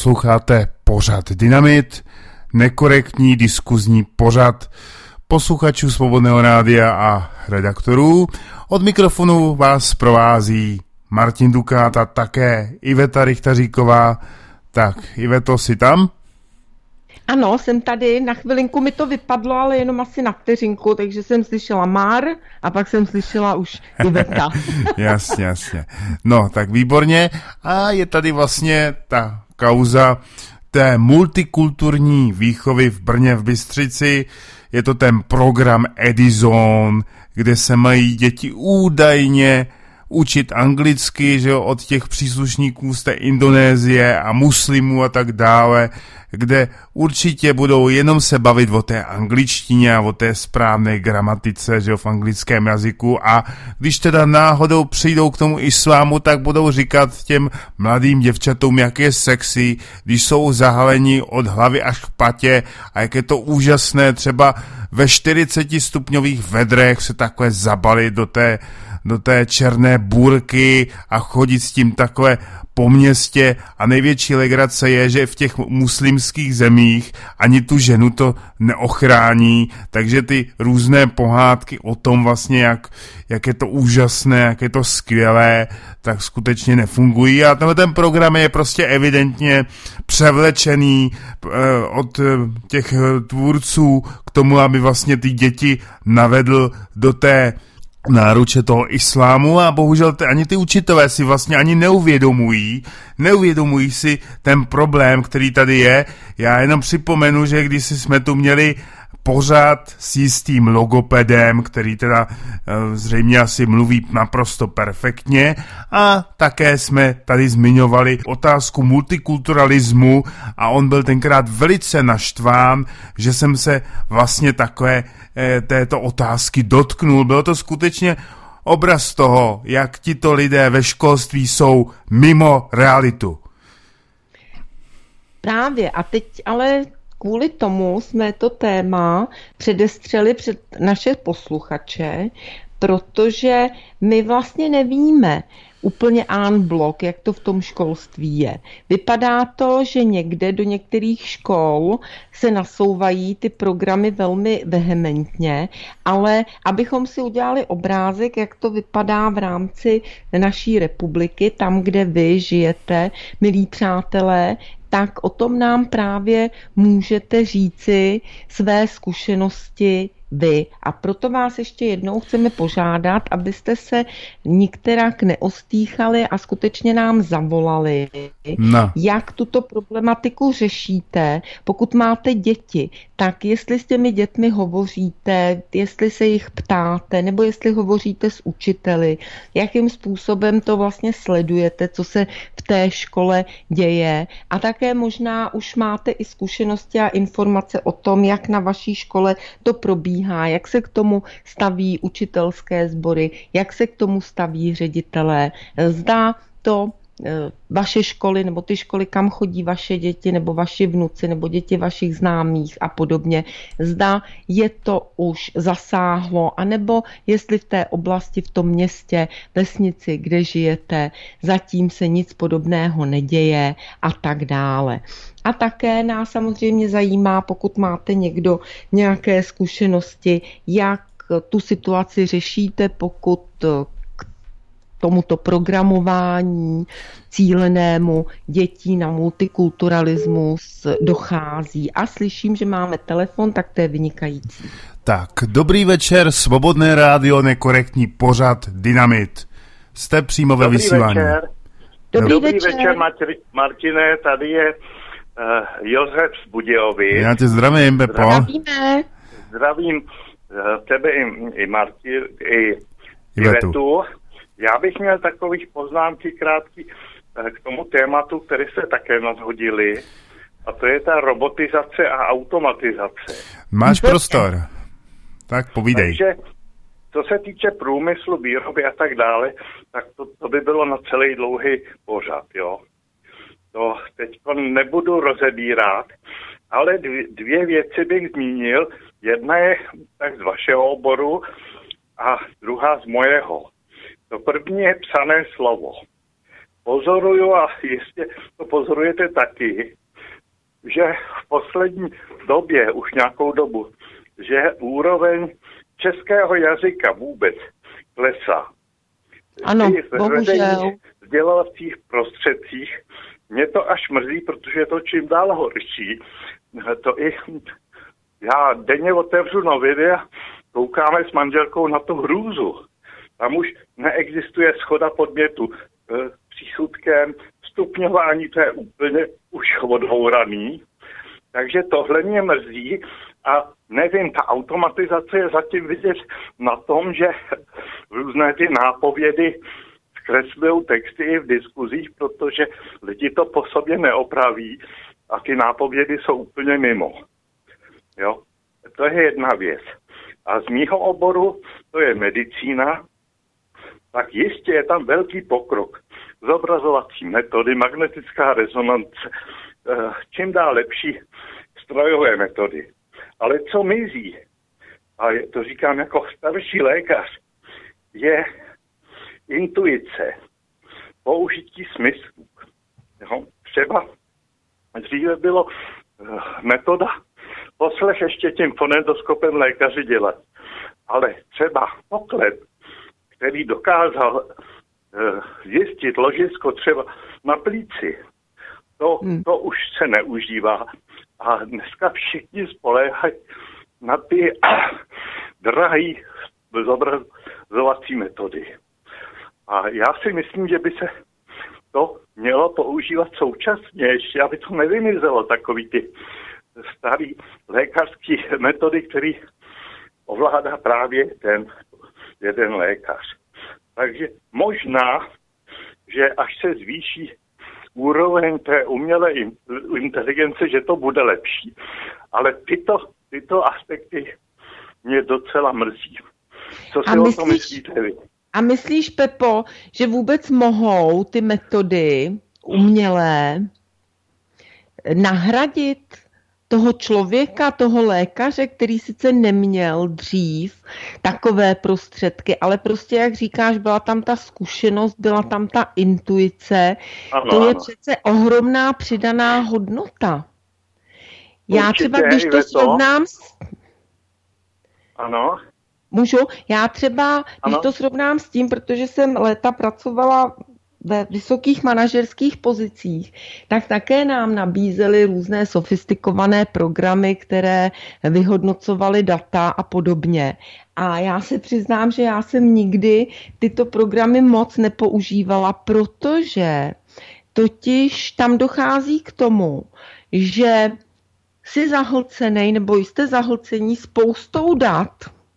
Posloucháte pořad Dynamit, nekorektní diskuzní pořad posluchačů Svobodného rádia a redaktorů. Od mikrofonu vás provází Martin Dukát a také Iveta Richtaříková. Tak, Iveto, jsi tam? Ano, jsem tady, na chvilinku mi to vypadlo, ale jenom asi na vteřinku, takže jsem slyšela Mar a pak jsem slyšela už Iveta. Jasně, jasně. No, tak výborně. A je tady vlastně ta kauza té multikulturní výchovy v Brně v Bystřici. Je to ten program Edison, kde se mají děti údajně učit anglicky, že jo, od těch příslušníků z té Indonésie a muslimů a tak dále, kde určitě budou jenom se bavit o té angličtině a o té správné gramatice, že jo, v anglickém jazyku, a když teda náhodou přijdou k tomu islámu, tak budou říkat těm mladým děvčatům, jak je sexy, když jsou zahaleni od hlavy až k patě a jak je to úžasné třeba ve čtyřiceti stupňových vedrech se takhle zabalit do té do té černé burky a chodit s tím takhle po městě, a největší legrace je, že v těch muslimských zemích ani tu ženu to neochrání, takže ty různé pohádky o tom vlastně, jak, jak je to úžasné, jak je to skvělé, tak skutečně nefungují, a tenhle ten program je prostě evidentně převlečený eh, od těch tvůrců k tomu, aby vlastně ty děti navedl do té náruče toho islámu, a bohužel t- ani ty učitelé si vlastně ani neuvědomují, neuvědomují si ten problém, který tady je. Já jenom připomenu, že když jsme tu měli pořad s jistým logopedem, který teda e, zřejmě asi mluví naprosto perfektně, a také jsme tady zmiňovali otázku multikulturalismu a on byl tenkrát velice naštván, že jsem se vlastně takové e, této otázky dotknul. Bylo to skutečně obraz toho, jak tito lidé ve školství jsou mimo realitu. Právě, a teď ale kvůli tomu jsme to téma předestřeli před naše posluchače, protože my vlastně nevíme úplně en bloc, jak to v tom školství je. Vypadá to, že někde do některých škol se nasouvají ty programy velmi vehementně, ale abychom si udělali obrázek, jak to vypadá v rámci naší republiky, tam, kde vy žijete, milí přátelé, tak o tom nám právě můžete říci své zkušenosti vy. A proto vás ještě jednou chceme požádat, abyste se nikterak neostýchali a skutečně nám zavolali, no. jak tuto problematiku řešíte. Pokud máte děti, tak jestli s těmi dětmi hovoříte, jestli se jich ptáte, nebo jestli hovoříte s učiteli, jakým způsobem to vlastně sledujete, co se v té škole děje. A také možná už máte i zkušenosti a informace o tom, jak na vaší škole to probíhá, jak se k tomu staví učitelské sbory, jak se k tomu staví ředitelé. Zdá to vaše školy nebo ty školy, kam chodí vaše děti nebo vaši vnuci nebo děti vašich známých a podobně. Zda je to už zasáhlo, anebo jestli v té oblasti, v tom městě, vesnici, kde žijete, zatím se nic podobného neděje a tak dále. A také nás samozřejmě zajímá, pokud máte někdo nějaké zkušenosti, jak tu situaci řešíte, pokud tomuto programování cílenému dětí na multikulturalismus dochází. A slyším, že máme telefon, tak to je vynikající. Tak, dobrý večer, Svobodné rádio, nekorektní pořad Dynamit. Jste přímo ve vysílání. Večer. Dobrý, Dobrý večer. večer, Martine, tady je uh, Josef z Budějovic. Já tě zdravím, Pepo. Zdravíme. Zdravím uh, tebe i, i Martin, i Ivetu. Ivetu. Já bych měl takových poznámky krátký k tomu tématu, které se také nadhodili, a to je ta robotizace a automatizace. Máš prostor, tak povídej. Takže co se týče průmyslu, výroby a tak dále, tak to, to by bylo na celý dlouhý pořad, jo. To teď nebudu rozebírat, ale dvě, dvě věci bych zmínil. Jedna je tak z vašeho oboru a druhá z mojeho. To první je psané slovo. pozoruju, a jistě to pozorujete taky, že v poslední době, už nějakou dobu, že úroveň českého jazyka vůbec klesá. Ano, bohužel. V sdělovacích prostředcích mě to až mrzí, protože je to čím dál horší. To i já denně otevřu noviny a koukáme s manželkou na tu hrůzu. Tam už neexistuje shoda podmětu. Přísudkem, stupňování, to je úplně už odhouraný. Takže tohle mě mrzí a nevím, ta automatizace je zatím vidět na tom, že různé ty nápovědy zkreslují texty i v diskuzích, protože lidi to po sobě neopraví a ty nápovědy jsou úplně mimo. Jo? To je jedna věc. A z mýho oboru, to je medicína, tak jistě je tam velký pokrok. Zobrazovací metody, magnetická rezonance, čím dál lepší strojové metody. Ale co mizí, a to říkám jako starší lékař, je intuice, použití smyslů. Jo? Třeba dříve bylo metoda poslech ještě tím fonendoskopem lékaři dělat. Ale třeba poklep, který dokázal uh, zjistit ložisko třeba na plíci, to, hmm. to už se neužívá. A dneska všichni spoléhají na ty uh, drahé zobrazovací metody. A já si myslím, že by se to mělo používat současně, ještě aby to nevymizelo, takový ty starý lékařský metody, který ovládá právě ten jeden lékař. Takže možná, že až se zvýší úroveň té umělé inteligence, že to bude lepší. Ale tyto, tyto aspekty mě docela mrzí. Co si myslíš, o tom myslíte vy? A myslíš, Pepo, že vůbec mohou ty metody umělé nahradit toho člověka, toho lékaře, který sice neměl dřív takové prostředky, ale prostě, jak říkáš, byla tam ta zkušenost, byla tam ta intuice. Ano, to je ano. Přece ohromná přidaná hodnota. Já určitě, třeba, když to srovnám s... Ano. Můžu? Já třeba, když ano. to srovnám s tím, protože jsem léta pracovala ve vysokých manažerských pozicích, tak také nám nabízely různé sofistikované programy, které vyhodnocovaly data a podobně. A já se přiznám, že já jsem nikdy tyto programy moc nepoužívala, protože totiž tam dochází k tomu, že jsi zahlcenej nebo jste zahlcení spoustou dat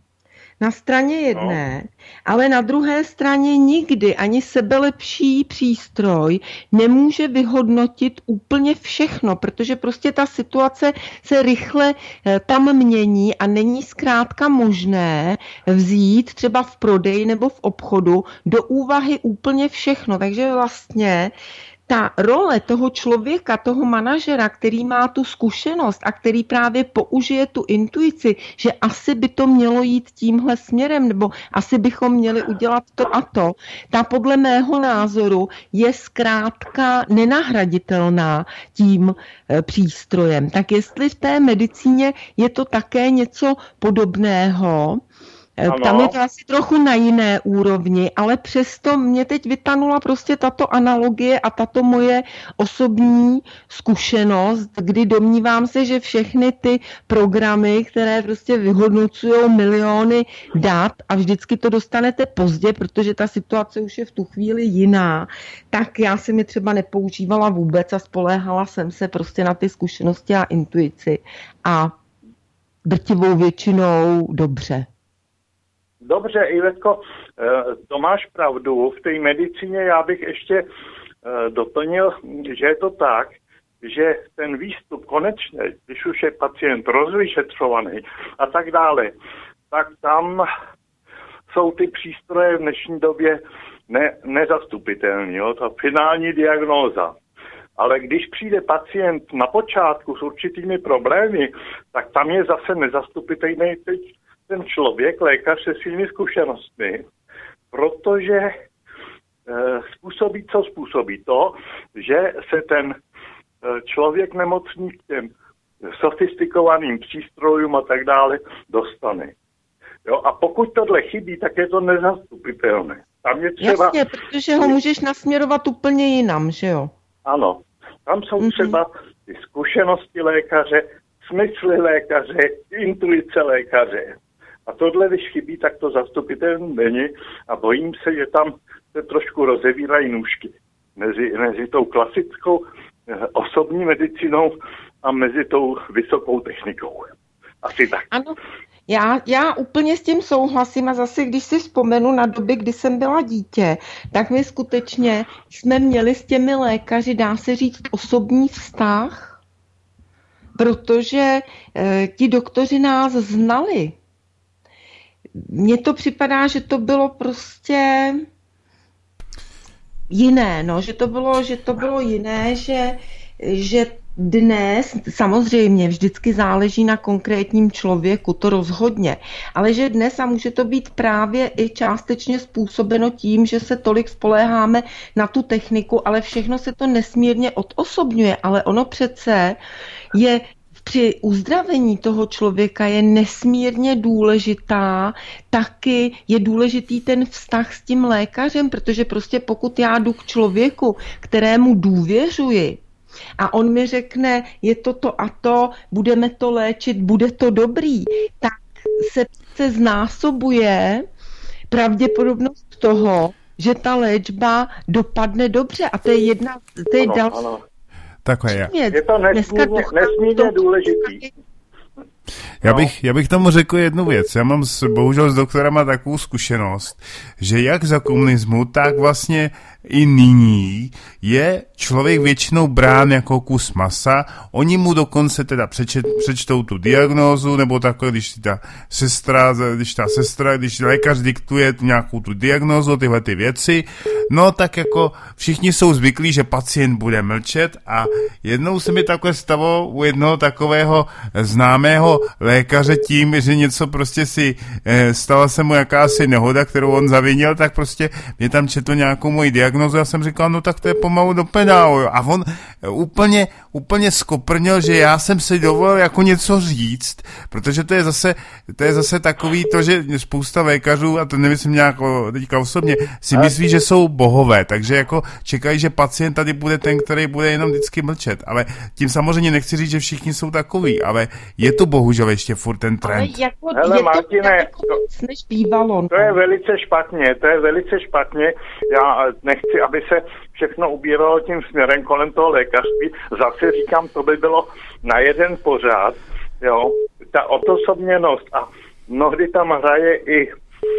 na straně jedné, no. ale na druhé straně nikdy ani sebelepší přístroj nemůže vyhodnotit úplně všechno, protože prostě ta situace se rychle tam mění a není zkrátka možné vzít třeba v prodeji nebo v obchodu do úvahy úplně všechno. Takže vlastně ta role toho člověka, toho manažera, který má tu zkušenost a který právě použije tu intuici, že asi by to mělo jít tímhle směrem, nebo asi bychom měli udělat to a to, ta podle mého názoru je zkrátka nenahraditelná tím přístrojem. Tak jestli v té medicíně je to také něco podobného, ano. Tam je to asi trochu na jiné úrovni, ale přesto mě teď vytanula prostě tato analogie a tato moje osobní zkušenost, kdy domnívám se, že všechny ty programy, které prostě vyhodnocují miliony dat a vždycky to dostanete pozdě, protože ta situace už je v tu chvíli jiná, tak já si mi třeba nepoužívala vůbec a spoléhala jsem se prostě na ty zkušenosti a intuici a drtivou většinou dobře. Dobře, Ivetko, to máš pravdu. V té medicíně já bych ještě doplnil, že je to tak, že ten výstup konečně, když už je pacient rozvyšetřovaný a tak dále, tak tam jsou ty přístroje v dnešní době ne, nezastupitelný, jo, ta finální diagnóza. Ale když přijde pacient na počátku s určitými problémy, tak tam je zase nezastupitelný teď ten člověk, lékař se svými zkušenostmi, protože způsobí, co způsobí to, že se ten člověk nemocný k těm sofistikovaným přístrojům a tak dále dostane. Jo, a pokud tohle chybí, tak je to nezastupitelné. Tam je třeba... Jasně, protože ho můžeš nasměrovat úplně jinam, že jo? Ano, tam jsou mm-hmm. třeba ty zkušenosti lékaře, smysly lékaře, intuice lékaře. A tohle, když chybí, tak to zastupitelné není a bojím se, že tam se trošku rozevírají nůžky mezi, mezi tou klasickou osobní medicínou a mezi tou vysokou technikou. Asi tak. Ano, já, já úplně s tím souhlasím a zase, když si vzpomenu na doby, kdy jsem byla dítě, tak my skutečně jsme měli s těmi lékaři, dá se říct, osobní vztah, protože e, ti doktoři nás znali. Mně to připadá, že to bylo prostě jiné, no, že to bylo, že to bylo jiné, že, že dnes, samozřejmě vždycky záleží na konkrétním člověku, to rozhodně, ale že dnes, a může to být právě i částečně způsobeno tím, že se tolik spoléháme na tu techniku, ale všechno se to nesmírně odosobňuje, ale ono přece je při uzdravení toho člověka je nesmírně důležitá, taky je důležitý ten vztah s tím lékařem, protože prostě pokud já jdu k člověku, kterému důvěřuji, a on mi řekne, je to to a to, budeme to léčit, bude to dobrý, tak se, se znásobuje pravděpodobnost toho, že ta léčba dopadne dobře. A to je jedna, to je další. Takhle je. Je to nesmírně, nesmírně důležitý. Já bych, já bych tomu řekl jednu věc. Já mám s, bohužel s doktorama takovou zkušenost, že jak za komunismu, tak vlastně i nyní je člověk většinou brán jako kus masa. Oni mu dokonce teda přečet, přečtou tu diagnózu, nebo takhle, když ta sestra, když ta sestra, když lékař diktuje nějakou tu diagnózu, tyhle ty věci, no tak jako všichni jsou zvyklí, že pacient bude mlčet a jednou se mi takhle stalo u jednoho takového známého lékaře tím, že něco prostě si eh, stala se mu jakási nehoda, kterou on zavinil, tak prostě mě tam četl nějakou moji diagnózu, já jsem říkal, no tak to je pomalu do pedálu, jo. A on úplně, úplně skoprnil, že já jsem si dovolil jako něco říct, protože to je zase, to je zase takový to, že spousta lékařů, a to nemyslím nějak teďka osobně, si myslí, že jsou bohové, takže jako čekají, že pacient tady bude ten, který bude jenom vždycky mlčet, ale tím samozřejmě nechci říct, že všichni jsou takový, ale je to bohužel ještě furt ten trend. Ale jako, Hele, je Martine, to tak, než bývalo. To je velice špatně, to je velice špatně. Já nechci, aby se všechno ubíralo tím směrem kolem toho lékařství. Zase říkám, to by bylo na jeden pořád, jo, ta odosobněnost a mnohdy tam hraje i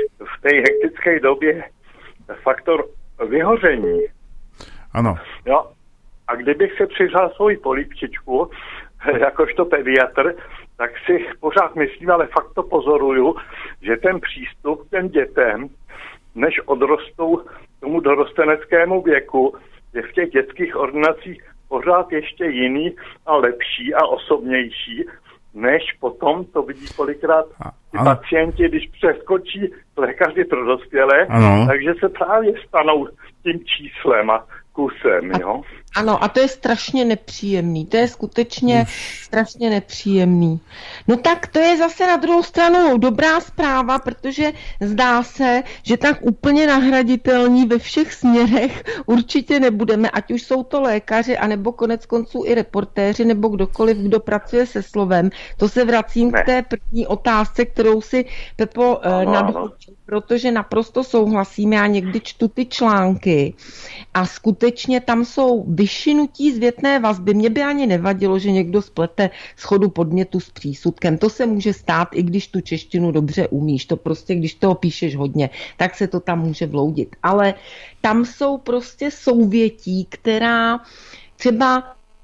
v té hektické době faktor vyhoření. Ano. Jo, a kdybych se přizal svoji polipčičku, jakožto pediatr, tak si pořád myslím, ale fakt to pozoruju, že ten přístup k těm dětem, než odrostou tomu dorosteneckému věku, je v těch dětských ordinacích pořád ještě jiný a lepší a osobnější, než potom to vidí kolikrát ty pacienti, když přeskočí lékaři pro dospělé, ano. Takže se právě stanou tím číslem a kusem, jo. Ano, a to je strašně nepříjemný. To je skutečně Už. strašně nepříjemný. No tak to je zase na druhou stranu dobrá zpráva, protože zdá se, že tak úplně nahraditelní ve všech směrech určitě nebudeme, ať už jsou to lékaři, anebo konec konců i reportéři, nebo kdokoliv, kdo pracuje se slovem. To se vracím ne. k té první otázce, kterou si Pepo ano, nadhodil, protože naprosto souhlasím. Já někdy čtu ty články a skutečně tam jsou vyšinutí zvětné vazby. Mně by ani nevadilo, že někdo splete schodu podmětu s přísudkem. To se může stát, i když tu češtinu dobře umíš. To prostě, když toho píšeš hodně, tak se to tam může vloudit. Ale tam jsou prostě souvětí, která třeba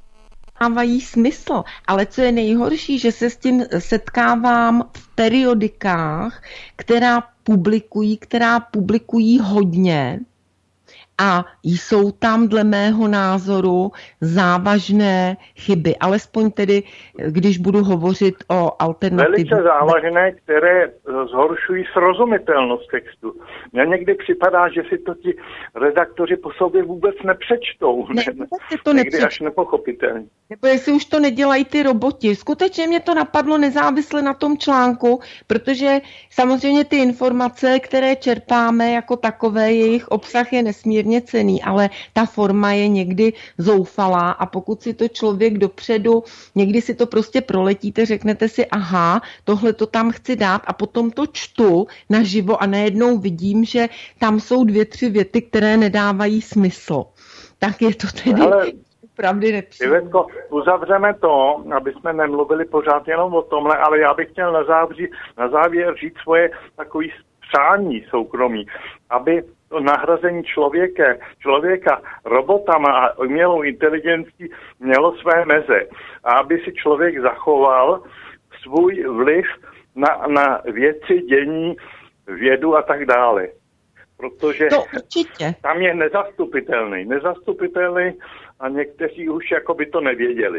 dávají smysl. Ale co je nejhorší, že se s tím setkávám v periodikách, která publikují, která publikují hodně. A jsou tam dle mého názoru závažné chyby, alespoň tedy, když budu hovořit o alternativě. Velice závažné, které zhoršují srozumitelnost textu. Mně někdy připadá, že si to ti redaktoři po sobě vůbec nepřečtou. Ne, ne, si to někdy až nepochopitelně. Nebo jestli už to nedělají ty roboti. Skutečně mě to napadlo nezávisle na tom článku, protože samozřejmě ty informace, které čerpáme jako takové, jejich obsah je nesmírně cenný, ale ta forma je někdy zoufalá a pokud si to člověk dopředu, někdy si to prostě proletíte, řeknete si, aha, tohle to tam chci dát a potom to čtu naživo a najednou vidím, že tam jsou dvě, tři věty, které nedávají smysl. Tak je to tedy... Ale... pravdy nepřijde. Ivetko, uzavřeme to, aby jsme nemluvili pořád jenom o tomhle, ale já bych chtěl na, závěr, na závěr říct svoje takové přání soukromí, aby to nahrazení člověka, člověka robotama a umělou inteligencí mělo své meze a aby si člověk zachoval svůj vliv na, na věci, dění, vědu a tak dále. Protože to určitě. Tam je nezastupitelný, nezastupitelný a někteří už jako by to nevěděli.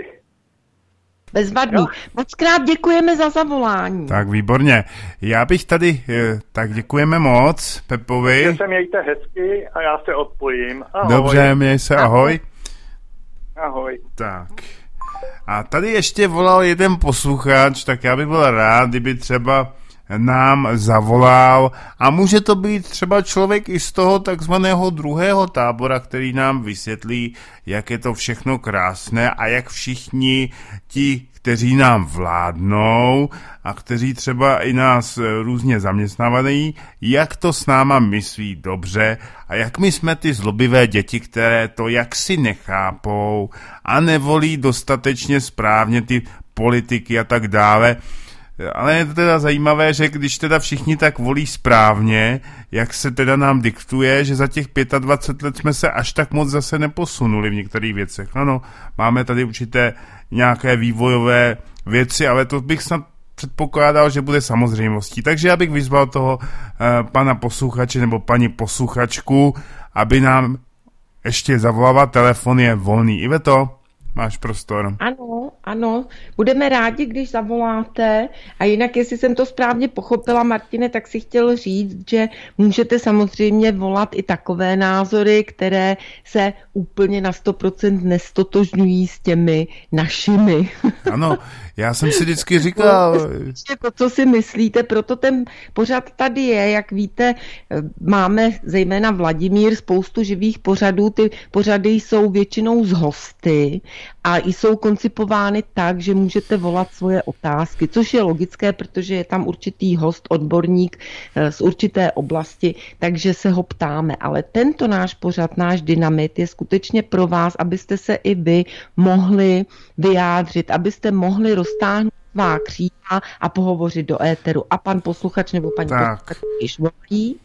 Bezvadný. Moc krát děkujeme za zavolání. Tak výborně. Já bych tady, tak děkujeme moc Pepovi. Takže se mějte hezky a já se odpojím. Ahoj. Dobře, měj se, ahoj. Ahoj. Tak. A tady ještě volal jeden posluchač, tak já bych byl rád, kdyby třeba nám zavolal a může to být třeba člověk i z toho takzvaného druhého tábora, který nám vysvětlí, jak je to všechno krásné a jak všichni ti, kteří nám vládnou a kteří třeba i nás různě zaměstnávají, jak to s náma myslí dobře a jak my jsme ty zlobivé děti, které to jaksi nechápou a nevolí dostatečně správně ty politiky a tak dále. Ale je to teda zajímavé, že když teda všichni tak volí správně, jak se teda nám diktuje, že za těch dvacet pět let jsme se až tak moc zase neposunuli v některých věcech. Ano, máme tady určité nějaké vývojové věci, ale to bych snad předpokládal, že bude samozřejmostí. Takže já bych vyzval toho eh, pana posluchače nebo paní posluchačku, aby nám ještě zavolala, telefon je volný. Iveto, máš prostor. Ano, ano. Budeme rádi, když zavoláte. A jinak, jestli jsem to správně pochopila, Martine, tak si chtěl říct, že můžete samozřejmě volat i takové názory, které se úplně na sto procent nestotožňují s těmi našimi. Ano, já jsem si vždycky říkal... To, co si myslíte, proto ten pořad tady je, jak víte, máme zejména Vladimír spoustu živých pořadů, ty pořady jsou většinou z hosty a jsou koncipovány tak, že můžete volat svoje otázky, což je logické, protože je tam určitý host, odborník z určité oblasti, takže se ho ptáme. Ale tento náš pořad, náš Dynamit je skutečně pro vás, abyste se i vy mohli vyjádřit, abyste mohli roztáhnout svá křídla a pohovořit do éteru. A pan posluchač nebo paní posluchač již volí.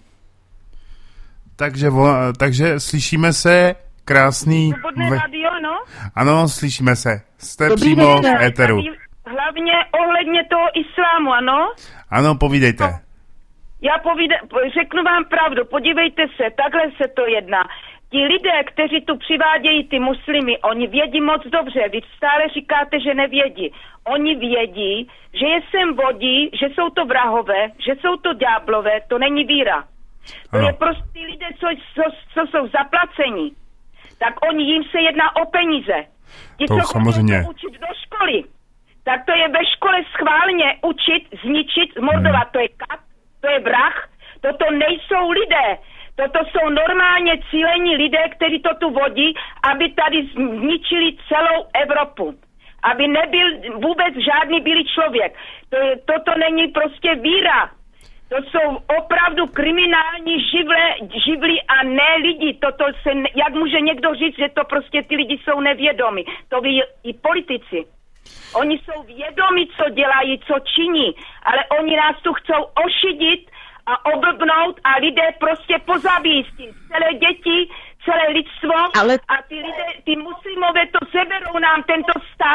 Takže, takže slyšíme se. Krásný... Svobodné ve... radio, no? Ano, slyšíme se. Jste Dobrý přímo den. v éteru. Hlavně ohledně toho islámu, ano? Ano, povídejte. No, já povíde, řeknu vám pravdu, podívejte se, takhle se to jedná. Ti lidé, kteří tu přivádějí ty muslimy, oni vědí moc dobře, vy stále říkáte, že nevědí. Oni vědí, že je sem vodí, že jsou to vrahové, že jsou to ďáblové, to není víra. To ano. Je prostě lidé, co, co, co jsou zaplaceni. Tak oni, jim se jedná o peníze. Ti, to co samozřejmě. chodí učit do školy, tak to je ve škole schválně učit, zničit, zmordovat. Hmm. To je kat, to je vrah, toto nejsou lidé. Toto jsou normálně cílení lidé, kteří to tu vodí, aby tady zničili celou Evropu. Aby nebyl vůbec žádný bílý člověk. To je, toto není prostě víra. To jsou opravdu kriminální živle, živly a ne lidi. Toto se, jak může někdo říct, že to prostě ty lidi jsou nevědomí. To ví i politici. Oni jsou vědomí, co dělají, co činí, ale oni nás tu chcou ošidit a oblbnout a lidé prostě pozabíjí s tím. Celé děti, celé lidstvo ale... a ty lidé, ty muslimové to seberou nám tento stát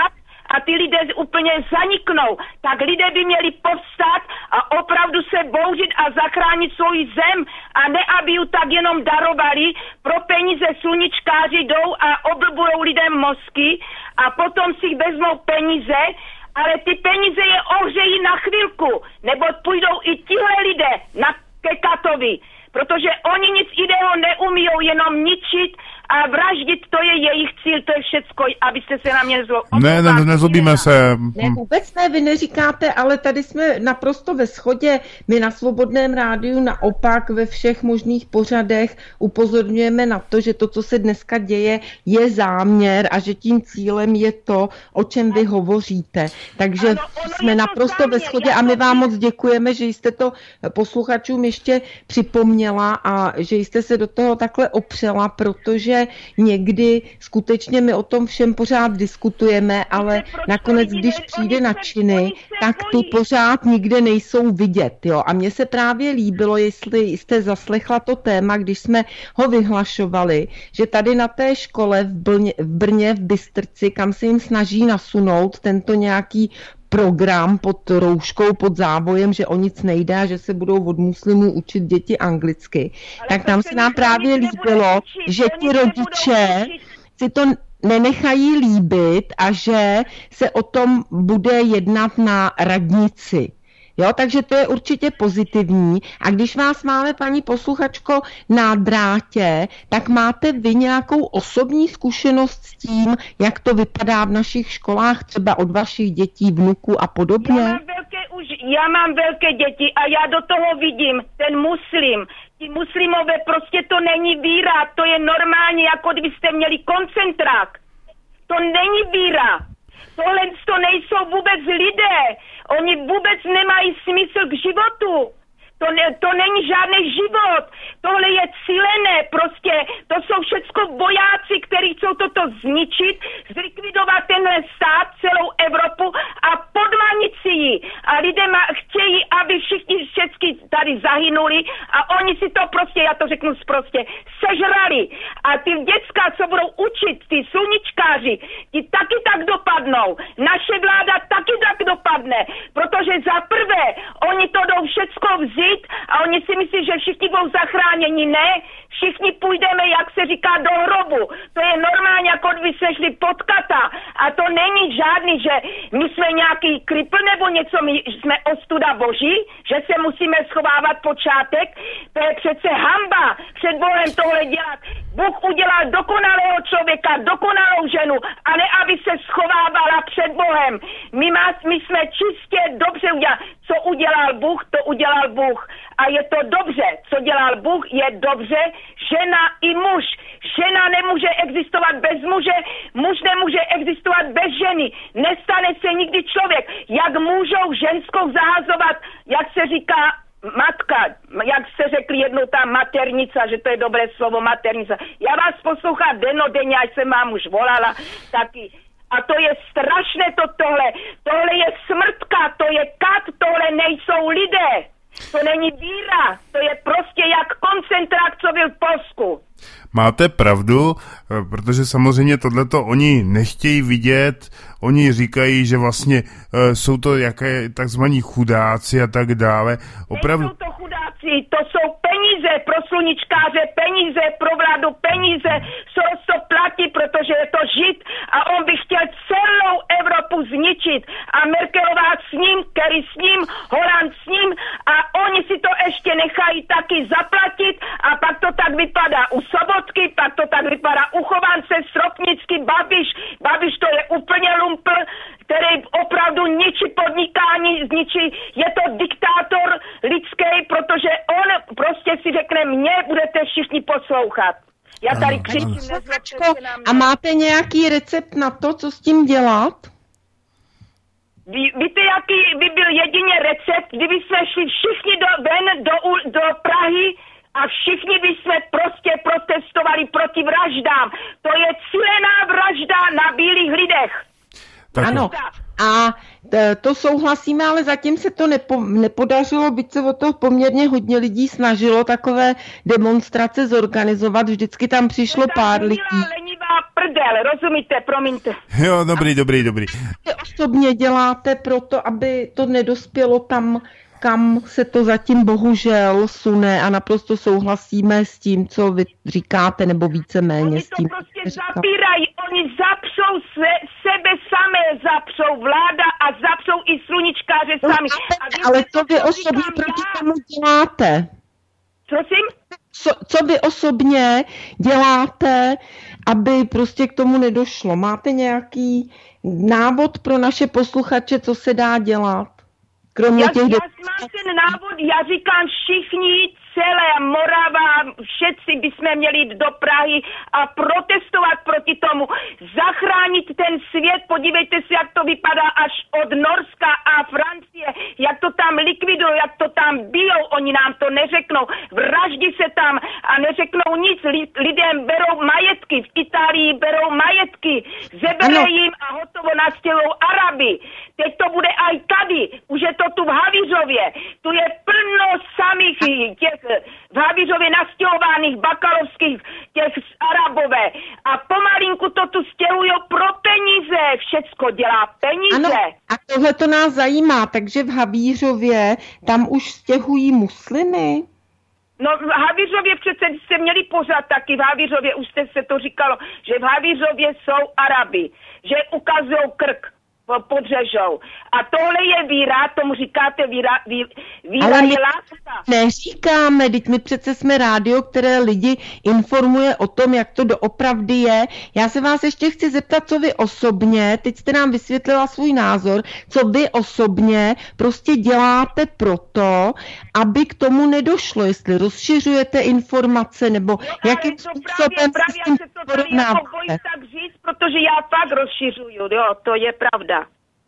a ty lidé úplně zaniknou. Tak lidé by měli povstat a opravdu se bouřit a zachránit svou zem a ne, aby ju tak jenom darovali. Pro peníze sluníčkáři jdou a oblbujou lidem mozky a potom si vezmou peníze, ale ty peníze je ohřejí na chvilku, nebo půjdou i tihle lidé na ke katovi, protože oni nic jiného neumíjou, jenom ničit a vraždit, to je jejich cíl, to je všecko, abyste se na mě nezlo... Ne, ne, nezlobíme se. Ne, vůbec ne, vy neříkáte, ale tady jsme naprosto ve shodě. My na Svobodném rádiu naopak ve všech možných pořadech upozorňujeme na to, že to, co se dneska děje, je záměr a že tím cílem je to, o čem vy hovoříte. Takže ano, jsme naprosto záměr, ve shodě a my vám moc děkujeme, že jste to posluchačům ještě připomněla a že jste se do toho takhle opřela, protože někdy skutečně my o tom všem pořád diskutujeme, ale nakonec, když přijde na činy, tak tu pořád nikde nejsou vidět. Jo? A mně se právě líbilo, jestli jste zaslechla to téma, když jsme ho vyhlašovali, že tady na té škole v Brně, v Brně, v Bystrci, kam se jim snaží nasunout tento nějaký program pod rouškou, pod závojem, že o nic nejde a že se budou od muslimů učit děti anglicky. Ale tak tam se nám právě líbilo, že ti rodiče si to nenechají líbit a že se o tom bude jednat na radnici. Jo, takže to je určitě pozitivní. A když vás máme, paní posluchačko, na drátě, tak máte vy nějakou osobní zkušenost s tím, jak to vypadá v našich školách, třeba od vašich dětí, vnuků a podobně? Já mám velké, už, já mám velké děti a já do toho vidím ten muslim. Ti muslimové, prostě to není víra, to je normálně, jako kdybyste měli koncentrák. To není víra. Tohle to nejsou vůbec lidé. Oni vůbec nemají smysl k životu. To, ne, to není žádný život. Tohle je cílené prostě. To jsou všecko vojáci, kteří chcou toto zničit, zlikvidovat tenhle stát, celou Evropu a podmanit si ji. A lidé ma, chtějí, aby všichni všechny tady zahynuli a oni si to prostě, já to řeknu prostě, sežrali. A ty děcka, co budou učit, ty sluníčkáři, ti taky tak dopadnou. Naše vláda taky tak dopadne, protože za prvé, oni to jdou všecko vzít a oni si myslí, že všichni budou zachráněni. Ne, všichni půjdeme, jak se říká, do hrobu. To je normálně, jako by se šli pod kata. A to není žádný, že my jsme nějaký kripl nebo něco, my jsme ostuda boží, že se musíme schovávat počátek. To je přece hamba před Bohem tohle dělat. Bůh udělal dokonalého člověka, dokonalou ženu, a ne aby se schovávala před Bohem. My, má, my jsme čistě dobře udělali. Co udělal Bůh, to udělal Bůh. A je to dobře. Co dělal Bůh, je dobře. Žena i muž. Žena nemůže existovat bez muže, muž nemůže existovat bez ženy. Nestane se nikdy člověk. Jak můžou ženskou zahazovat, jak se říká, matka, jak jste řekli jednou ta maternica, že to je dobré slovo maternica. Já vás poslouchám denodenně, až jsem vám už volala taky. A to je strašné to tohle. Tohle je smrtka, to je kat, tohle nejsou lidé. To není víra, to je prostě jak koncentrák, co byl v Polsku. Máte pravdu, protože samozřejmě tohleto oni nechtějí vidět, oni říkají, že vlastně uh, jsou to jaké takzvaní chudáci a tak dále. Opravdu... Nejsou to chudáci, to jsou peníze pro sluníčkáře, peníze pro vládu, peníze, Soros to platí, protože je to žid a on by chtěl celou Evropu zničit a Merkelová s ním, Kerry s ním, Holand s ním a oni si to ještě nechají taky zaplatit a pak to tak vypadá u Sobotky, pak to tak vypadá u Chovance, Stropnický, Babiš. Babiš to je úplně lumpl, který opravdu ničí podnikání, zničí, je to diktátor lidský, protože on prostě si řekne, mě budete všichni poslouchat. Já tady křičím, nezlobte se na mě. A máte nějaký recept na to, co s tím dělat? Ví, víte, jaký by byl jedině recept, kdyby jsme šli všichni do, ven do, do Prahy a všichni by jsme prostě protestovali proti vraždám. To je cílená vražda na bílých lidech. Tak ano. A to souhlasíme, ale zatím se to nepo, nepodařilo, byť se o to poměrně hodně lidí snažilo takové demonstrace zorganizovat. Vždycky tam přišlo pár lidí. Lenivá prdel, rozumíte, promiňte. Jo, dobrý, dobrý, dobrý. Vy osobně děláte proto, aby to nedospělo tam, kam se to zatím bohužel sune a naprosto souhlasíme s tím, co vy říkáte, nebo víceméně Oni s tím. to prostě zapírají, oni zapřou se, sebe samé, zapřou vláda a zapřou i sluníčkáře No, sami. A ale víte, co vy co osobně říkám proti já? tomu děláte? Prosím? Co, co vy osobně děláte, aby prostě k tomu nedošlo? Máte nějaký návod pro naše posluchače, co se dá dělat? Kromě Já, těch... já mám ten návod, já říkám všichni, celé Morava, všetci bychom měli jít do Prahy a protestovat proti tomu, zachránit ten svět, podívejte se, jak to vypadá až od Norska a Francie, jak to tam likvidují, jak to tam bijou, oni nám to neřeknou, vraždí se tam a neřeknou nic, lidem berou majetky, v Itálii berou majetky, zebere jim a hotovo nastěhují Araby. Teď to bude aj tady, už je to tu v Havířově, tu je plno samých těch v Havířově nastěhovaných bakalovských těch Arabové a pomalinku to tu stěhují pro peníze, všecko dělá peníze. Ano, a tohle to nás zajímá, takže v Havířově tam už stěhují muslimy? No v Havířově přece jste měli pořád taky, v Havířově už jste se to říkalo, že v Havířově jsou Araby, že ukazují krk, podřežou. A tohle je víra, tomu říkáte víra, ví, víra Ale je my láska. neříkáme, teď my přece jsme rádio, které lidi informuje o tom, jak to doopravdy je. Já se vás ještě chci zeptat, co vy osobně, teď jste nám vysvětlila svůj názor, co vy osobně prostě děláte proto, aby k tomu nedošlo, jestli rozšiřujete informace, nebo No, jakým ale to způsobem právě, se s právě tím já se to tady jako porovnáváte. bojím tak říct, protože já fakt rozšiřuju, jo, to je pravda.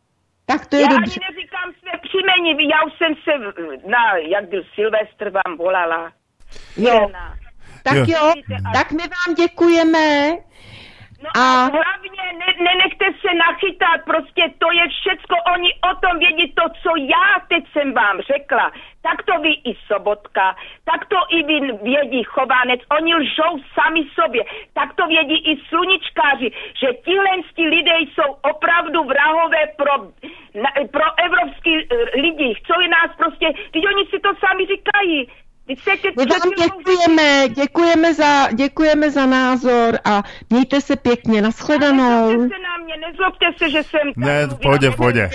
Tak to je Já dobře. ani neříkám své příjmení, já už jsem se, na, jak byl Silvestr, vám volala. Jo. Irena. Tak Jo. jo, tak my vám děkujeme. No A- a hlavně ne, nenechte se nachytat, prostě to je všecko, oni o tom vědí to, co já teď jsem vám řekla. Tak to ví i Sobotka, tak to i vy vědí Chovanec, oni lžou sami sobě, tak to vědí i sluníčkáři, že tihle lidé jsou opravdu vrahové pro, na, pro evropský uh, lidi, chcou nás prostě, když oni si to sami říkají. My vám děkujeme, děkujeme za, děkujeme za názor a mějte se pěkně, nashledanou. Nezlobte se na mě, nezlobte se, že jsem... Ne, v pohodě, v pohodě.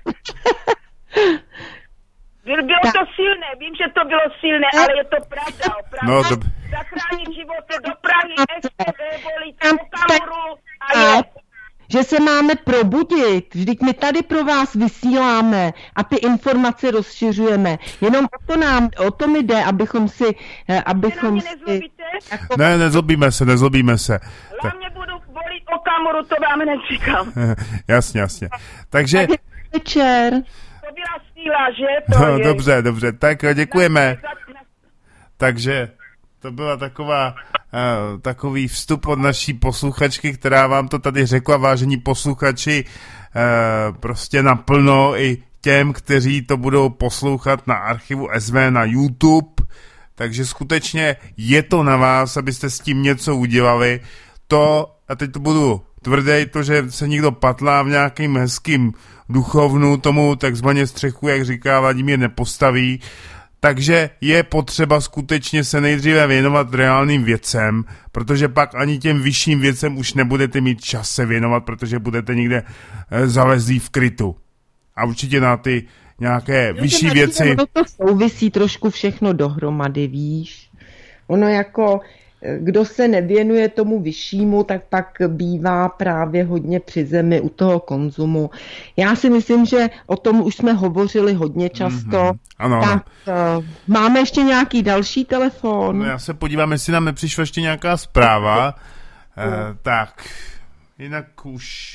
Bylo to silné, vím, že to bylo silné, ale je to pravda, opravdu. No, to... Zachránit životy do Prahy, S P D, volit Okamuru a je... Že se máme probudit, vždyť my tady pro vás vysíláme a ty informace rozšiřujeme. Jenom o to nám, o to mi jde, abychom si, abychom si... Jako... Ne, nezlobíme se, nezlobíme se. Hlavně budu volit Okamuru, to vám neříkám. Jasně, jasně. Takže... Večer. To byla síla, že? To no, je... dobře, dobře, tak děkujeme. Takže to byla taková... Uh, takový vstup od naší posluchačky, která vám to tady řekla, vážení posluchači, uh, prostě naplno i těm, kteří to budou poslouchat na archivu S V na YouTube, takže skutečně je to na vás, abyste s tím něco udělali. To, a teď to budu tvrdej, to, že se někdo patlá v nějakým hezkým duchovnu, tomu takzvaně střechu, jak říká Vladimír, nepostaví. Takže je potřeba skutečně se nejdříve věnovat reálným věcem, protože pak ani těm vyšším věcem už nebudete mít čas se věnovat, protože budete někde zalezlí v krytu. A určitě na ty nějaké vyšší věci... Ono to souvisí trošku všechno dohromady, víš. Ono jako... Kdo se nevěnuje tomu vyššímu, tak pak bývá právě hodně při zemi u toho konzumu. Já si myslím, že o tom už jsme hovořili hodně často. Mm-hmm. Ano, tak ano. Máme ještě nějaký další telefon? No já se podívám, jestli nám nepřišla ještě nějaká zpráva. e, tak, jinak už...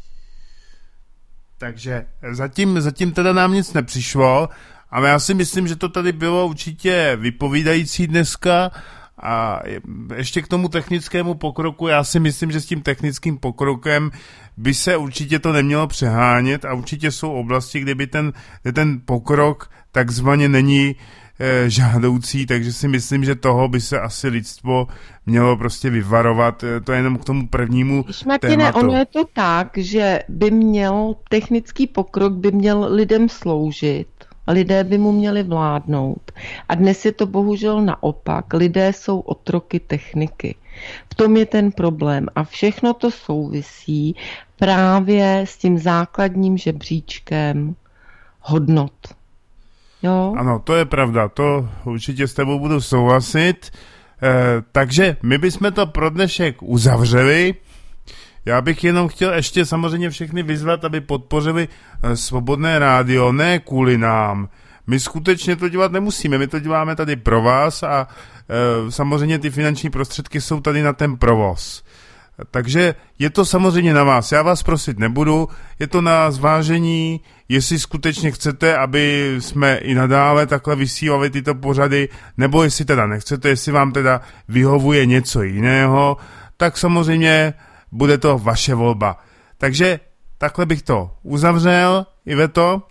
Takže zatím, zatím teda nám nic nepřišlo, ale já si myslím, že to tady bylo určitě vypovídající dneska. A ještě k tomu technickému pokroku, já si myslím, že s tím technickým pokrokem by se určitě to nemělo přehánět a určitě jsou oblasti, kde by ten, kde ten pokrok takzvaně není e, žádoucí, takže si myslím, že toho by se asi lidstvo mělo prostě vyvarovat. E, to je jenom k tomu prvnímu Martine, tématu. ono je to tak, že by měl technický pokrok by měl lidem sloužit. Lidé by mu měli vládnout. A dnes je to bohužel naopak. Lidé jsou otroky techniky. V tom je ten problém. A všechno to souvisí právě s tím základním žebříčkem hodnot. Jo? Ano, to je pravda. To určitě s tebou budu souhlasit. E, takže my bychom to pro dnešek uzavřeli. Já bych jenom chtěl ještě samozřejmě všechny vyzvat, aby podpořili Svobodné rádio, ne kvůli nám. My skutečně to dělat nemusíme, my to děláme tady pro vás a e, samozřejmě ty finanční prostředky jsou tady na ten provoz. Takže je to samozřejmě na vás, já vás prosit nebudu, je to na zvážení, jestli skutečně chcete, aby jsme i nadále takhle vysílali tyto pořady, nebo jestli teda nechcete, jestli vám teda vyhovuje něco jiného, tak samozřejmě bude to vaše volba. Takže takhle bych to uzavřel. Iveto?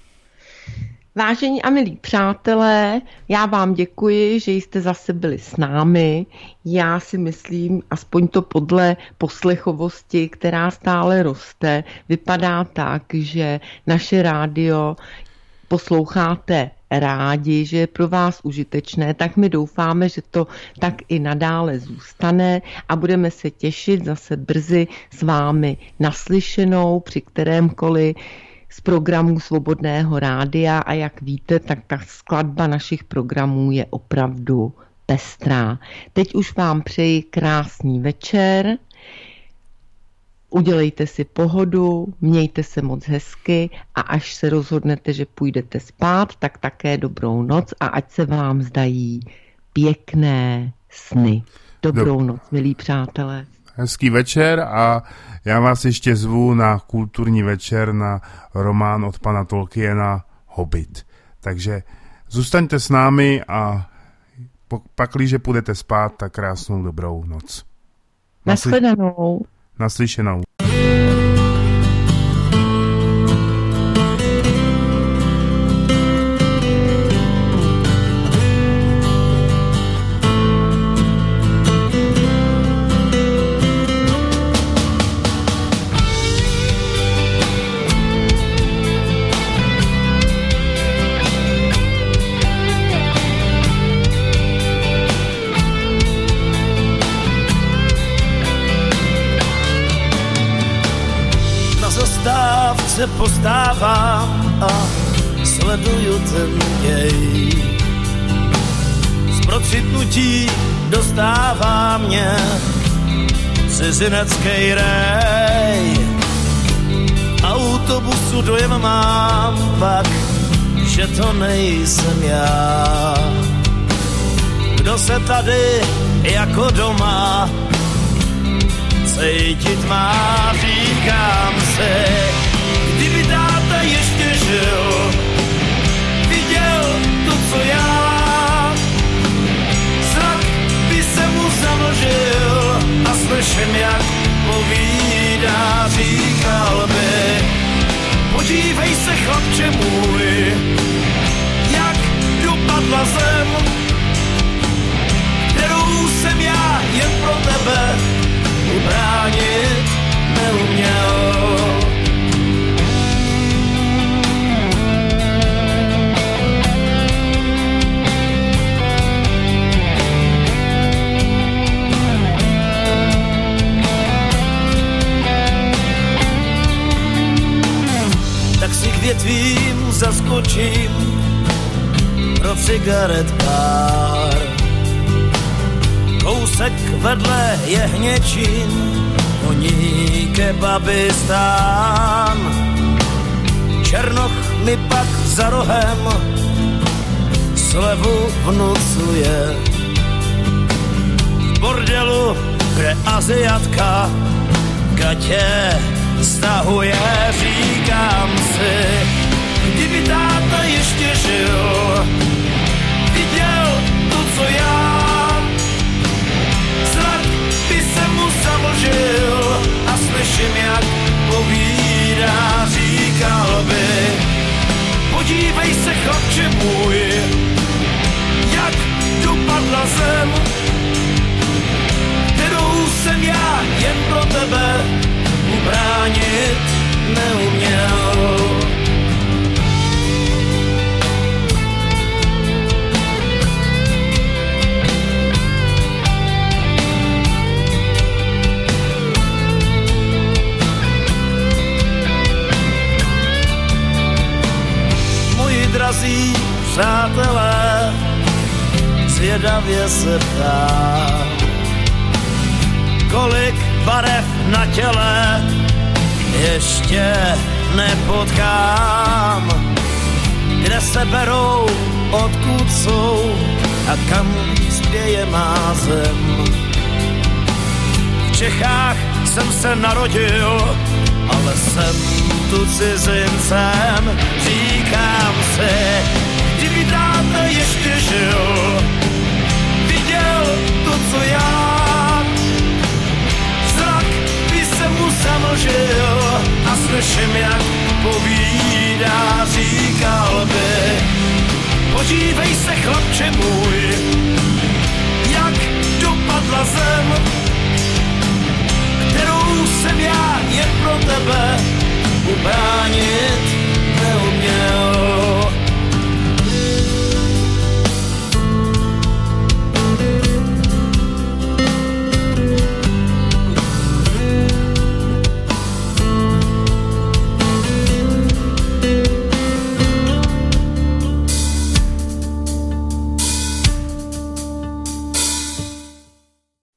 Vážení a milí přátelé, já vám děkuji, že jste zase byli s námi. Já si myslím, aspoň to podle poslechovosti, která stále roste, vypadá tak, že naše rádio posloucháte rádi, že je pro vás užitečné, tak my doufáme, že to tak i nadále zůstane a budeme se těšit zase brzy s vámi naslyšenou při kterémkoliv z programů Svobodného rádia a jak víte, tak ta skladba našich programů je opravdu pestrá. Teď už vám přeji krásný večer, udělejte si pohodu, mějte se moc hezky a až se rozhodnete, že půjdete spát, tak také dobrou noc a ať se vám zdají pěkné sny. Dobrou noc, milí přátelé. Hezký večer a já vás ještě zvu na kulturní večer na román od pana Tolkiena Hobbit. Takže zůstaňte s námi a pakliže půjdete spát, tak krásnou dobrou noc. Nashledanou. Naslyšenou. Se postávám a sleduju ten děj. Z procitnutí dostává mě cizinecký rej. Autobusu dojem mám pak, že to nejsem já. Kdo se tady jako doma cítit má, říkám si, kdyby táta ještě žil, viděl to, co já, zrak by se mu zamlžil a slyším, jak povídá, říkal by, podívej se, chlapče můj, jak dopadla zem, kterou jsem já jen pro tebe ubránit neuměl. Tak si k větvím zaskočím pro cigaret pár. Kousek vedle je Hněčín, honí kebabistán. Černoch mi pak za rohem slevu vnucuje. V bordelu, kde Aziatka gatě stahuje, říkám si, kdyby táta ještě žil, viděl to, co já, zrak by se mu zamlžil a slyším, jak povídá, říkal by, podívej se, chlapče můj, přátelé, zvědavě se ptám, kolik barev na těle ještě nepotkám, kde se berou, odkud jsou a kam spěje má zem. V Čechách jsem se narodil, ale jsem tu cizincem. Říkám si, kdyby táta ještě žil, viděl to, co já, zrak by se mu zamlžil a slyším, jak povídá, říkal by, podívej se, chlapče můj, jak dopadla zem, kterou jsem já jen pro tebe